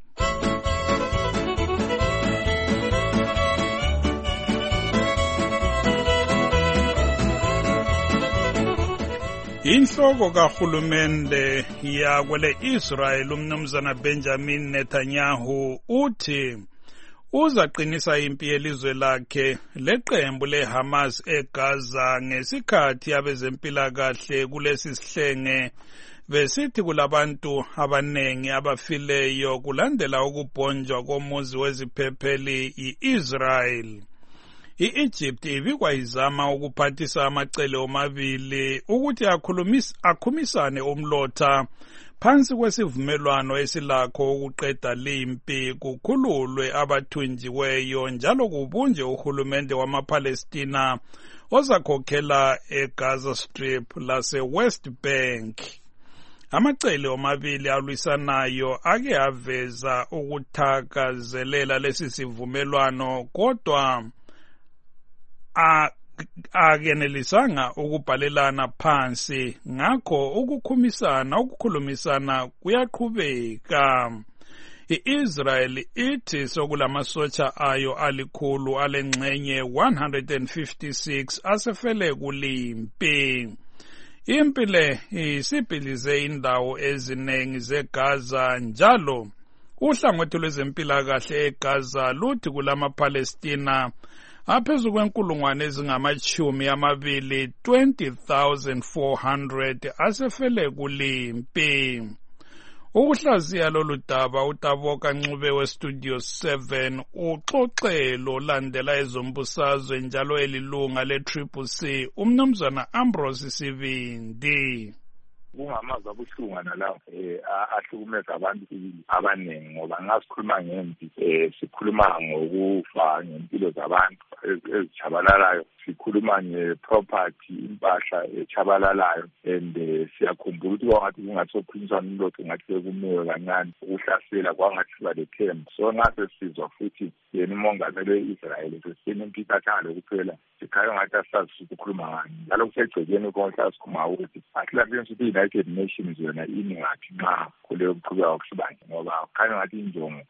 Inhloko kahulumende yakwele Israel umnumzana Benjamin Netanyahu uthi uzaqinisa impi yelizwe lakhe leqembu leHamas eGaza ngesikhathi abezempilakahle kulesi sihlenge besithi kulabantu abanengi abafileyo kulandela ukubhonjwa komuzi weziphepheli i-Israel. I-Egypt ibikwa izama ukuphathisa amacele omabili ukuthi akhumisane umlotha phansi kwesivumelwano esilakho ukuqeda limpi kukhululwe abathunjiweyo njalo kubunje uhulumende wamaPalestina ozakhokhela eGaza Strip lase-West Bank. Amacele omabili alwisanayo ake aveza ukuthakazelela lesi sivumelwano kodwa akenelisanga ukubhalelana phansi ngakho ukukhumisana ukukhulumisana kuyaqhubeka. I-Israel ithi sokulamasotsha ayo alikhulu alengxenye one hundred fifty-six asefele kulimpi. Impi le isibhilize indawo eziningi zeGaza njalo uhlangothi lwezempilakahle eGaza luthi kulamaPalestina aphezu kwenkulungwane ezingamachumi amabili twenty thousand four hundred asefele kulimpi. Ukuhlaziya lolu daba uTaboka Ncube weStudio seven uxoxelo landela ezombusazwe njalo elilunga le-Triple C umnumzana Ambrose Sibindi. Kungamazwi abuhlungu nalawo eh ahlukumeza abantu abanengi ngoba ngasikhuluma ngempi eh sikhuluma ngokufa ngempilo zabantu ezichabalalayo, sikhuluma ngeproperty impahla echabalalayo and siyakhumbula ukuthi kwangathi kungasokhulunyiswana umlotha ngathi kumeyo kancane ukuhlasela kwangathi balethemba. So ngase sizwa futhi yena umongameli we-Israel sesine impikatshalo kuphela sikhaya ngathi asazi ukukhuluma ngani njalo kusegcekeni konke asikhuluma ukuthi asilahleni ukuthi i-United Nations yona ini ngathi nxa kuleyo kuqhubeka ukusibanje ngoba kukhanya ngathi injongo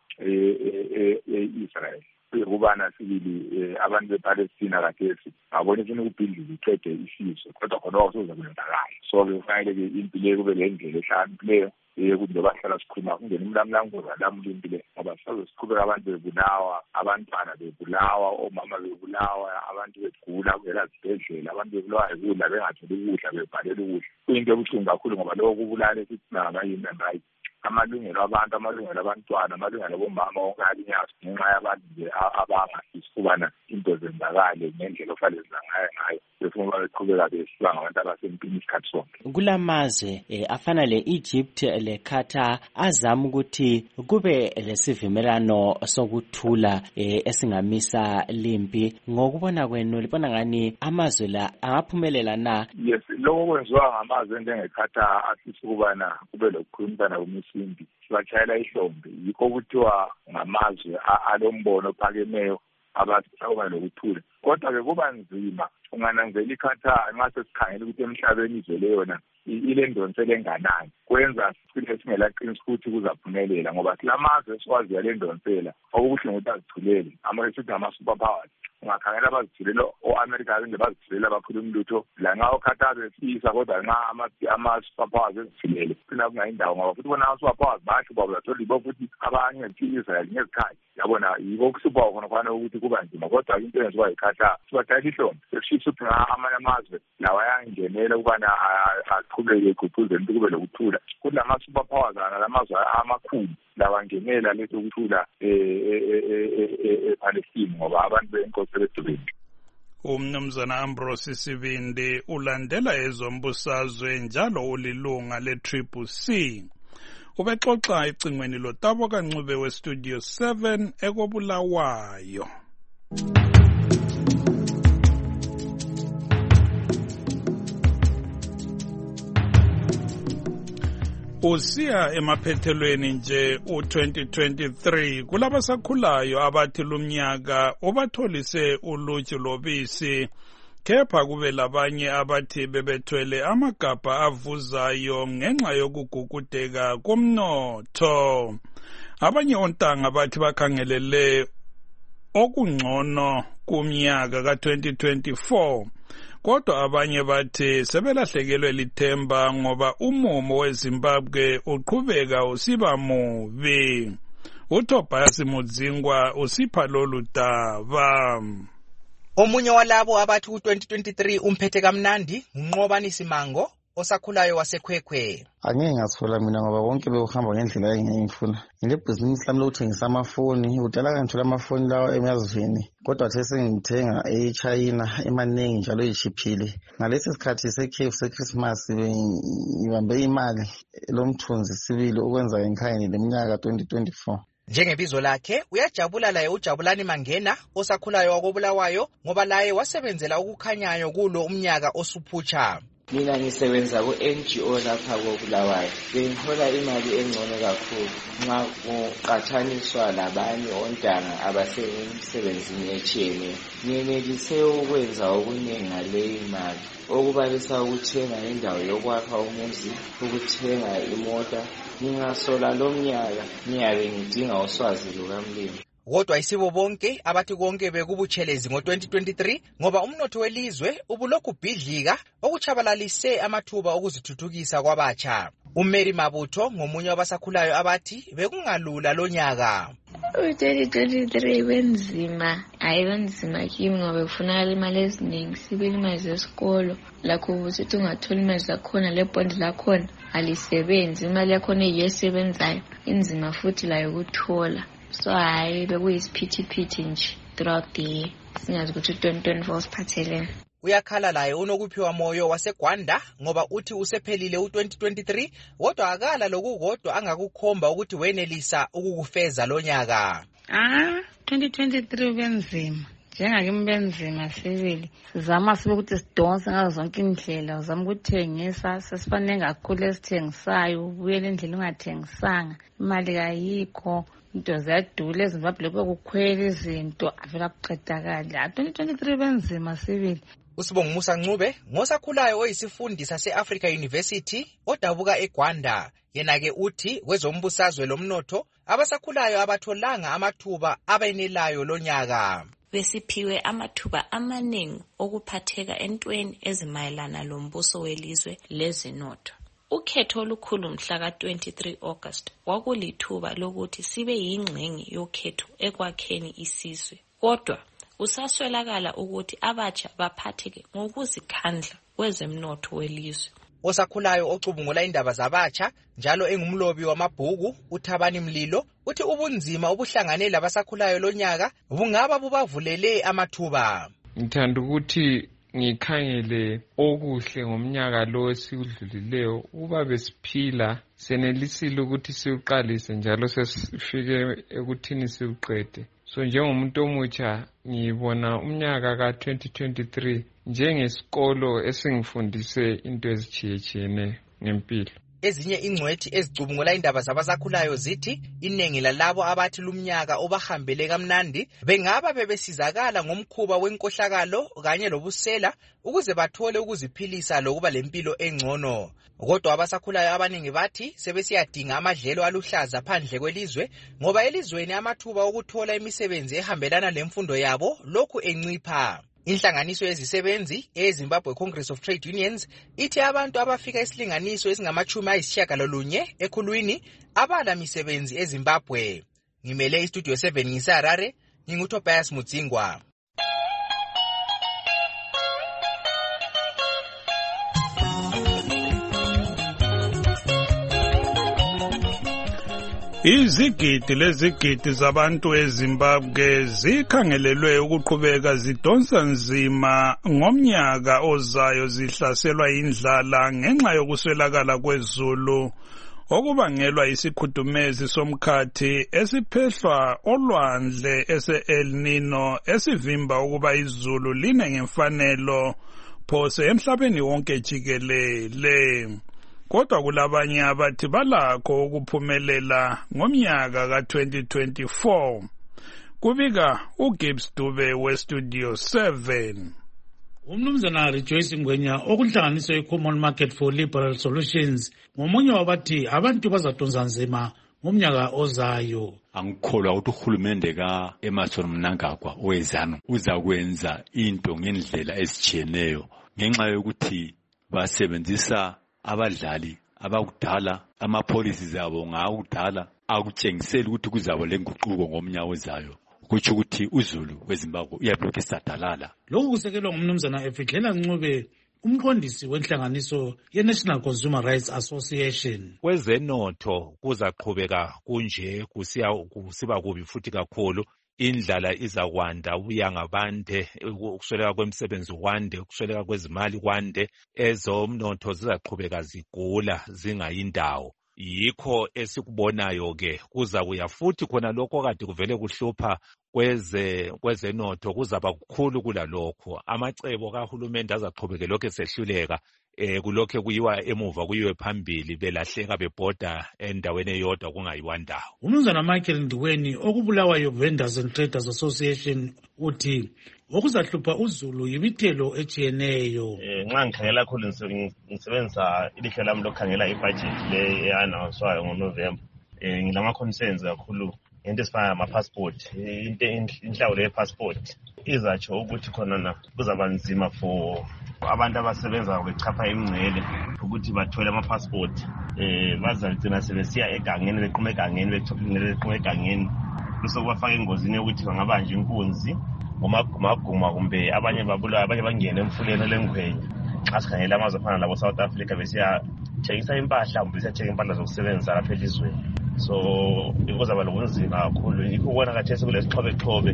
e-Israel ukubana sibili abantu bePalestina kathesi ngabona ukuthi ukubhidliza iqede isizwe kodwa khona okuzoza kwenzakala. So kufanele-ke impilo kube le ndlela ehlakaniphileyo ukuthi bahlala sikhuluma kungena umlamlangoza lamula impilo ngoba sazosiqhubeka abantu bebulawa, abantwana bebulawa, omama bebulawa, abantu begula kuvela zibhedlela, abantu bebulawa ukudla bengatholi ukudla bebhalela ukudla. Kuyinto ebuhlungu kakhulu ngoba lokho kubulala sithi ngama-human rights, amalungelo abantu, amalungelo abantwana, amalungelo abomama wonke alinyazo ngenxa yabantu nje abangafisi ukubana into zenzakale ngendlela ofanele zangayo ngayo befuna beqhubeka besiba ngabantu abasempini isikhathi sonke. Kulamazwe eh, afana le-Egypt le-Qatar azama ukuthi kube lesivumelano sokuthula eh, esingamisa limpi. Ngokubona kwenu libona ngani amazwe la angaphumelela na? Yes, lokho kwenziwa ngamazwe njenge-Qatar afisa ukubana kube lokukhulumisana kwemisimbi sibachayela ihlombe, yikho kuthiwa ngamazwe alombono ophakemeyo abathawuba lokuthula. Kodwa-ke kuba nzima ungananzela iQatar nxa sesikhangela ukuthi emhlabeni izwele yona ile ndonsela enganani kwenza sifike singelaqinisa ukuthi kuzaphumelela ngoba silamazwe esiwazi yale ndonsela okubuhlungu ukuthi azithulele ama-sithi ama-superpowers ungakhangela abazithulela o-America nje bazithulela abakhuluma umlutho la nxa oQatar besifisa kodwa nxa ama-superpowers ezithulele funa kungayindawo ngoba futhi bona ama-superpowers basho babo bathola yibo futhi abanye i-Israel ngezikhathi yabona yibo okusupa khona khona ukuthi kuba nzima kodwa into eyenziwa yiQatar sibathatha ihlombe sekushisa ukuthi amanye amazwe lawa ayangenela ukubana aqhubeke egqugquzela ukuthi kube lokuthula kuthi lama-superpowers nalamazwe amakhulu lawangenela leso kuthula e-Palestine ngoba abantu benkosi bedubeni. Umnumzana Ambrose Sibindi ulandela ezombusazwe njalo ulilunga le-Triple C. Ubexoxa ecingweni loTabo Kancube we-Studio seven ekobulawayo. Usiya emaphethelweni nje u twenty twenty-three kulabasakhulayo abathi lumnyaka ubatholise ulutshu lobisi kepha kube labanye abathi bebethwele amagabha avuzayo ngenxa yokugugudeka komnotho. Abanye ontanga bathi bakhangelele okungcono kumnyaka ka twenty twenty-four. Kodwa abanye bathi sebelahlekelwe lithemba ngoba umumo weZimbabwe uqhubeka usiba mubi. uTobias Mudzingwa usipha lolu daba. Omunye walabo abathi u twenty twenty-three umphethe kamnandi uNqobani Simango osakhulayo wasekhwekhwe. Angeke ngasithola mina ngoba konke bekuhamba ngendlela engiyifuna. Ngile business lami lokuthengisa amafoni, udala ngithola amafoni lawa emazweni. Kodwa the sengithenga eChina emaningi njalo echiphile. Ngalesi sikhathi sekhefu seChristmas ngibambe imali lomthunzi sibili ukwenza ngikhanye leminyaka twenty twenty-four. Njengebizo lakhe uyajabula laye uJabulani Mangena osakhulayo wakobulawayo ngoba laye wasebenzela ukukhanyayo kulo umnyaka osuphutsha. Mina ngisebenza ku-N G O lapha koBulawayo. Bengihola imali engcono kakhulu nxa kuqathaniswa labanye ontanga abasemsebenzini etshiyeneyo. Ngiyenelise ukwenza okuningi ngaleyi mali, okubalisa ukuthenga indawo yokwakha umuzi, ukuthenga imota. Ngingasola lo mnyaka ngiyabe ngidinga uswazi lukamlimi. Kodwa isibo bonke abathi konke bekubutshelezi ngo twenty twenty-three ngoba umnotho welizwe ubulokhu bhidlika okuchabalalise amathuba okuzithuthukisa kwabatsha. uMary Mabutho ngomunye wabasakhulayo abathi bekungalula lo nyaka. u twenty twenty-three wenzima, hayi wenzima kimi ngoba kufunakala imali eziningi, sibili imali zesikolo lakho ubusithi ungathola imali zakhona lebond lakhona alisebenzi, imali yakhona eyisebenzayo inzima futhi layo ukuthola. So hayi bekuyisiphithiphithi nje throughout the year. Singazi ukuthi twenty twenty-four siphathelene. Uyakhala laye unokuphiwa moyo waseGwanda ngoba uthi usephelile u twenty twenty-three kodwa akala lokukodwa angakukhomba ukuthi wenelisa ukukufeza lo nyaka. Ah, twenty twenty-three benzima. Njengakimi benzima sibili. Sizama sibe ukuthi sidonse ngazo zonke indlela, uzama ukuthengisa, sesifanele kakhulu esithengisayo, ubuyele endlela ungathengisanga. Imali kayikho. Into ziyadula eZimbabwe bekukhwela izinto avela kuqedakala. twenty twenty-three benzima sibili. Usibonga Musa Ncube ngosakhulayo oyisifundi sase-Africa University odabuka eGwanda. Yena ke uthi kwezombusazwe lomnotho abasakhulayo abatholanga amathuba abenelayo lo nyaka. Besiphiwe amathuba amaningi okuphatheka entweni ezimayelana lombuso welizwe lezinotho. Ukhetho olukhulu mhla ka twenty-three August kwakulithuba lokuthi sibe yingxenye yokhetho ekwakheni isizwe. Kodwa usaswelakala ukuthi abatsha baphatheke ngokuzikhandla kwezemnotho welizwe. Osakhulayo ocubungula indaba zabatsha njalo engumlobi wamabhuku uThabani Mlilo uthi ubunzima obuhlangane labasakhulayo lo nyaka bungaba bubavulele amathuba. Ngithanda ukuthi ngikhangele okuhle ngomnyaka lo esiudlulileyo uba besiphila senelisile ukuthi siuqalise njalo sesifike ekuthini siuqede. So njengomuntu omutsha ngibona umnyaka ka twenty twenty-three njengesikolo esingifundise into ezitshiyetshiyeneyo ngempilo. Ezinye ingcwethi ezicubungula indaba zabasakhulayo zithi iningi lalabo abathi lumnyaka obahambele kamnandi bengaba bebesizakala ngomkhuba wenkohlakalo kanye lobusela ukuze bathole ukuziphilisa lokuba lempilo engcono. Kodwa abasakhulayo abaningi bathi sebesiyadinga amadlelo aluhlaza phandle kwelizwe ngoba elizweni amathuba okuthola imisebenzi ehambelana lemfundo yabo lokhu encipha. Inhlanganiso yezisebenzi eZimbabwe Congress of Trade Unions ithi abantu abafika isilinganiso esingamachumi ayisishiyagalolunye ekhulwini abala misebenzi eZimbabwe. Ngimele iStudio seven ngiseHarare, nginguTobias Mudzingwa. Izigidi lezigidi zabantu eZimbabwe zikhangelelwe ukuqhubeka zidonsa nzima ngomnyaka ozayo zihlaselwa indlala ngenxa yokuswelakala kwezulu okubangelwa isikhudumezi somkhathi esiphehlwa olwandle ese-El Nino esivimba ukuba izulu line ngemfanelo phose emhlabeni wonke jikelele. Kodwa kulabanye abathi balakho ukuphumelela ngomnyaka ka twenty twenty-four. Kubika uGibbs Dube weStudio seven. Umnumzana Rejoice Ngwenya okunhlanganiso ye-Common Market for Liberal Solutions ngomunye wabathi abantu bazadonsa nzima ngomnyaka ozayo. Angikholwa ukuthi uhulumende ka Emmerson Mnangagwa owezanu uzakwenza into ngendlela ezijiyeneyo ngenxa yokuthi basebenzisa abadlali abakudala ama-policies abo ngakudala akutshengiseli ukuthi kuzaba lenguquko ngomnyaka ozayo kutsho ukuthi uzulu weZimbabwe uyabulokhu esadalala. Lokhu kusekelwa ngumnumzana Efikela Ncube umqondisi wenhlanganiso ye-National Consumer Rights Association. Kwezenotho kuzaqhubeka kunje kusiya kusiba kubi futhi kakhulu. Indlala izakwanda ubuyanga bande ukusweleka kwemisebenzi kwande ukusweleka kwezimali kwande ezomnotho zizaqhubeka zigula zingayindawo. Yikho esikubonayo ke kuza kuya futhi khona lokho kade kuvele kuhlupha kweze kwezenotho kuzaba kukhulu kulalokho. Amacebo kahulumende azaqhubeka lokho esehluleka eh kulokho kuyiwa emuva kuyiwe phambili belahleka bebhoda endaweni eyodwa kungayiwa ndawo. Umnumzana Michael Ndiweni okubulawayo Vendors and Traders Association uthi okuzahlupha uzulu yimithelo ejiyeneyo. Eh nxa ngikhangela kakhulu ngisebenzisa ilihlo lami lokukhangela ibudget le eyanawuswayo ngoNovember. Eh ngilama concerns kakhulu into esifana nama-passport, into inhlawulo ye-passport izatsho ukuthi khona kuzaba nzima for abantu abasebenza bechapha imingcele ukuthi bathole ama-passport. Eh bazagcina sebesiya egangeni beqhuma egangeni beqhuma egangeni bese kubafaka engozini yokuthi bangabanje inkunzi ngomaguma kumbe abanye babulawa abanye bangena emfuleni lengwenya. Xa sikhangela amazwe afana labo South Africa besiya thengisa impahla kumbe besiyathenga impahla zokusebenza lapha elizweni. So ikuzaba lobunzima kakhulu yikho kubona kathesi kulesixhobe-xhobe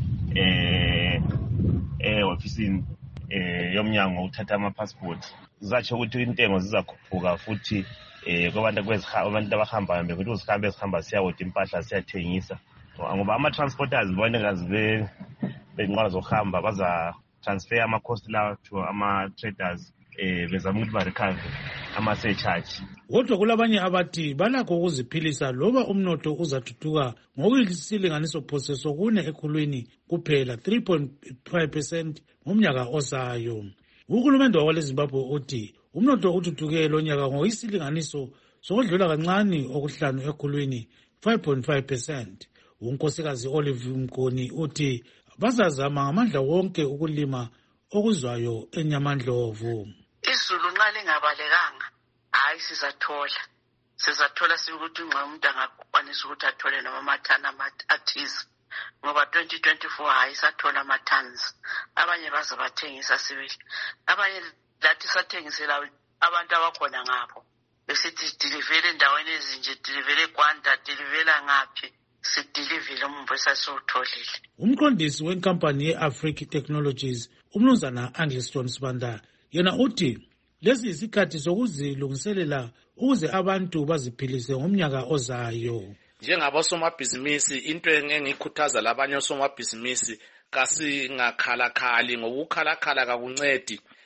eh eh ofisini eh yomnyango uthatha ama-passport zatsho ukuthi intengo zizakhuphuka futhi eh kwabantu kwezihambi abahambayo ukuthi uzihambe ezihamba siyawodwa impahla siyathengisa ngoba ama-transporters bonekazi benqola zokuhamba baza transfer ama-cost lawo to ama-traders eh bezama ukuthi barecover ama-surcharge. Kodwa kulabanye abathi balakho ukuziphilisa loba umnotho uzathuthuka ngokuyisilinganiso phose sokune ekhulwini kuphela three point five percent ngomnyaka ozayo. Uhulumende wakwaleZimbabwe uthi umnotho uthuthuke lo nyaka ngokuyisilinganiso sokudlula kancane okuhlanu ekhulwini five point five percent. Unkosikazi Olive Mgoni uthi bazazama ngamandla wonke ukulima okuzwayo eNyamandlovu. Izulu nxa lingabalekanga hayi sizathola sizathola sikuthi nxa umuntu angakwanisa ukuthi athole noma amathani athize ngoba twenty twenty-four hayi sathola amathans abanye baze bathengisa sibili abanye lathi sathengisela abantu abakhona ngapho besithi dilivele endaweni ezinje dilivele eGwanda dilivela ngaphi sidilivile umumbo esasutholile. Umqondisi wenkampani ye-Africa Technologies umnumzana Angliston Sibanda yena uthi lesi isikhathi sokuzilungiselela ukuze abantu baziphilise ngomnyaka ozayo. Njengabosomabhizinisi into engikhuthaza labanye osomabhizinisi kasingakhalakali ngokukhalakhala kakuncedi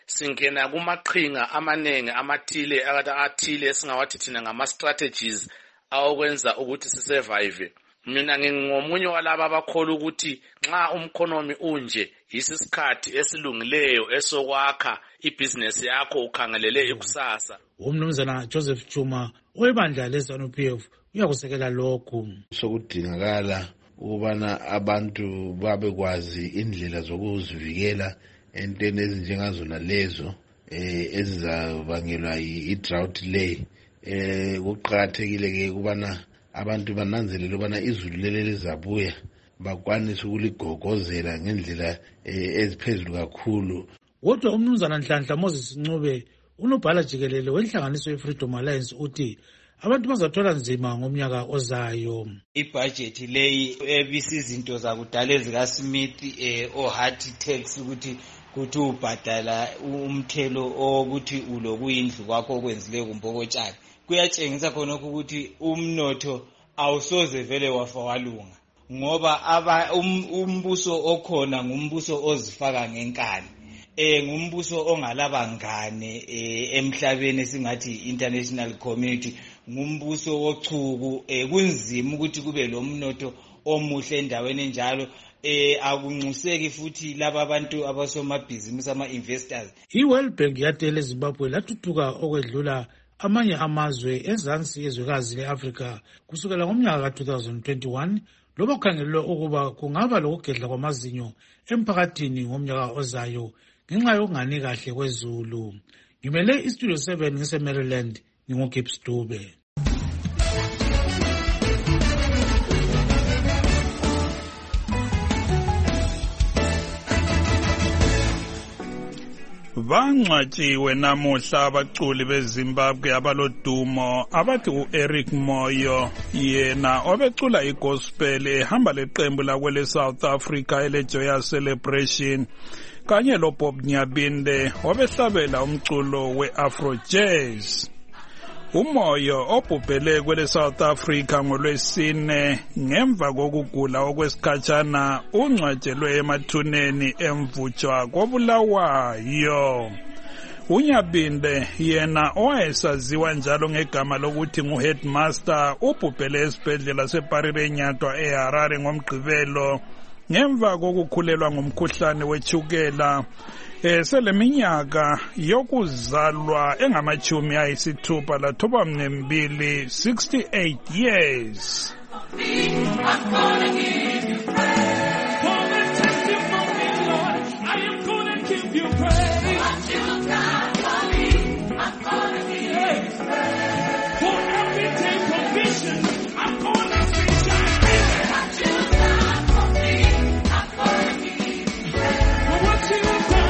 singena kumaqhinga amanenge amathile athile esingawathi thina ngama-strategies awokwenza ukuthi sisurvive. Mina ngingomunye walaba abakholwa ukuthi nxa umkhonomi unje yisisikhathi esilungileyo esokwakha ibhizinesi yakho ukhangelele ikusasa. Umnumzana Joseph Chuma webandla leZANU P F uyakusekela lokhu. Sokudingakala ukubana abantu babekwazi indlela zokuzivikela entweni ezinjengazona lezo eh ezizabangelwa i-drought lay. Eh kuqhakathekile ke ukubana abantu bananzelele ukubana izulu leli lizabuya bakwanise ukuligogozela ngendlela eziphezulu kakhulu. Kodwa umnumzana Nhlanhla Moses Ncube unobhala jikelele wenhlanganiso ye-Freedom Alliance uthi abantu bazathola nzima ngomnyaka ozayo. Ibudget leyi ebisizinto zakudala ezikaSmith eh o hard tax ukuthi kuthi ubhadala umthelo ukuthi ulokuyindlu kwakho okwenzileyo kumbokotshani. Kuyatshengisa khona ukuthi umnotho awusoze vele wafa walunga ngoba aba umbuso okhona ngumbuso ozifaka ngenkani. Eh ngumbuso ongalabangane emhlabeni esingathi international community, ngumbuso wochuku. Eh kunzima ukuthi kube lo mnotho omuhle endaweni enjalo. Eh akunxuseki futhi laba abantu abasomabhizinisi ama investors. I-World Bank yatele eZimbabwe lathuthuka okwedlula amanye amazwe ezansi ezwekazi leAfrika kusukela ngomnyaka ka two thousand twenty-one, loba kukhangelwe ukuba kungaba lokugedla kwamazinyo emphakathini ngomnyaka ozayo ngenxa yokungani kahle kwezulu. Ngimele iStudio seven ngise Maryland, ngingoGibbs Dube. Bangcwatshiwe namuhla abaculi beZimbabwe abalodumo abathi uEric Moyo, yena obecula igospel ehamba leqembu lakwele South Africa ele Joyous Celebration, kanye loBob Nyabinde obehlabela umculo weAfro Jazz. Umoyo obhubhele kwele South Africa ngolwesine ngemva kokugula okwesikhatshana ungcwatshelwe emathuneni emvutshwa koBulawayo. Unyabinde, yena owayesaziwa njalo ngegama lokuthi nguHeadmaster, ubhubhele esibhedlela seParirenyatwa eHarare ngomgqibelo ngemva kokukhulelwa ngumkhuhlane wechukela. Eseleminyaka yokuzalwa engamachumi ayisithupha lathoba mnembili, sixty-eight years. I'm gonna give you praise for the testimony, Lord. I am gonna give you praise. What you've done for me, I'm gonna give you praise. For everyday provision, I'm gonna sing just praise. What you've done for me, I'm gonna give you praise. For what you've done.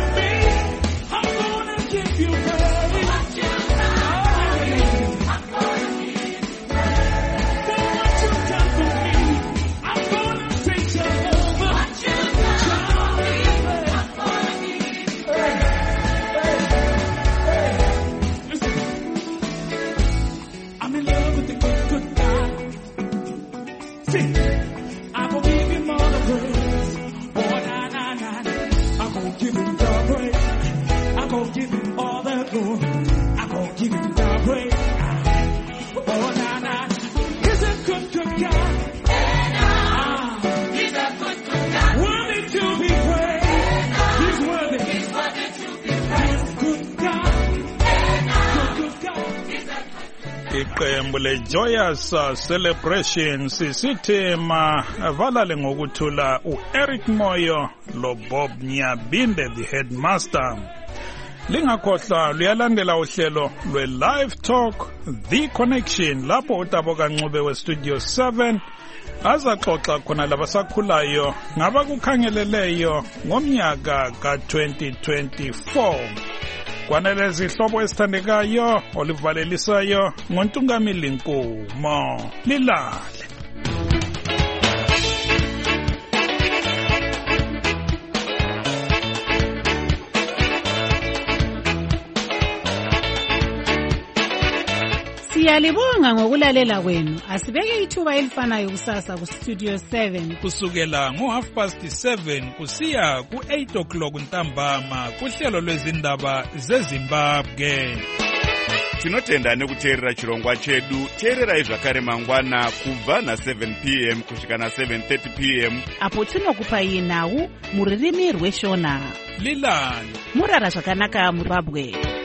Iqembu leJoyous Celebration sisithema valale ngokuthula uEric Moyo loBob Nyabinde the Headmaster. Lingakhohlwa luyalandela uhlelo lwe-Live Talk The Connection lapho uTabo Kancube weStudio seven azaxoxa khona labasakhulayo ngabakukhangeleleyo ngomnyaka ka twenty twenty-four. Kwanele zihlobo esithandekayo olivalelisayo ngoNtungamili Nkomo lilale. Siyalibonga ngokulalela kwenu. Asibeke ithuba elifanayo kusasa ku Studio seven. Kusukela ngo half past seven kusiya ku eight o'clock ntambama kuhlelo lwezindaba zeZimbabwe. Tinotenda nekuteerera chirongwa chedu. Teererai zvakare mangwana kubva na seven p m kusvika na seven thirty p m apo tinokupai nhau muririmi rweshona. Lilani murara zvakanaka muZimbabwe.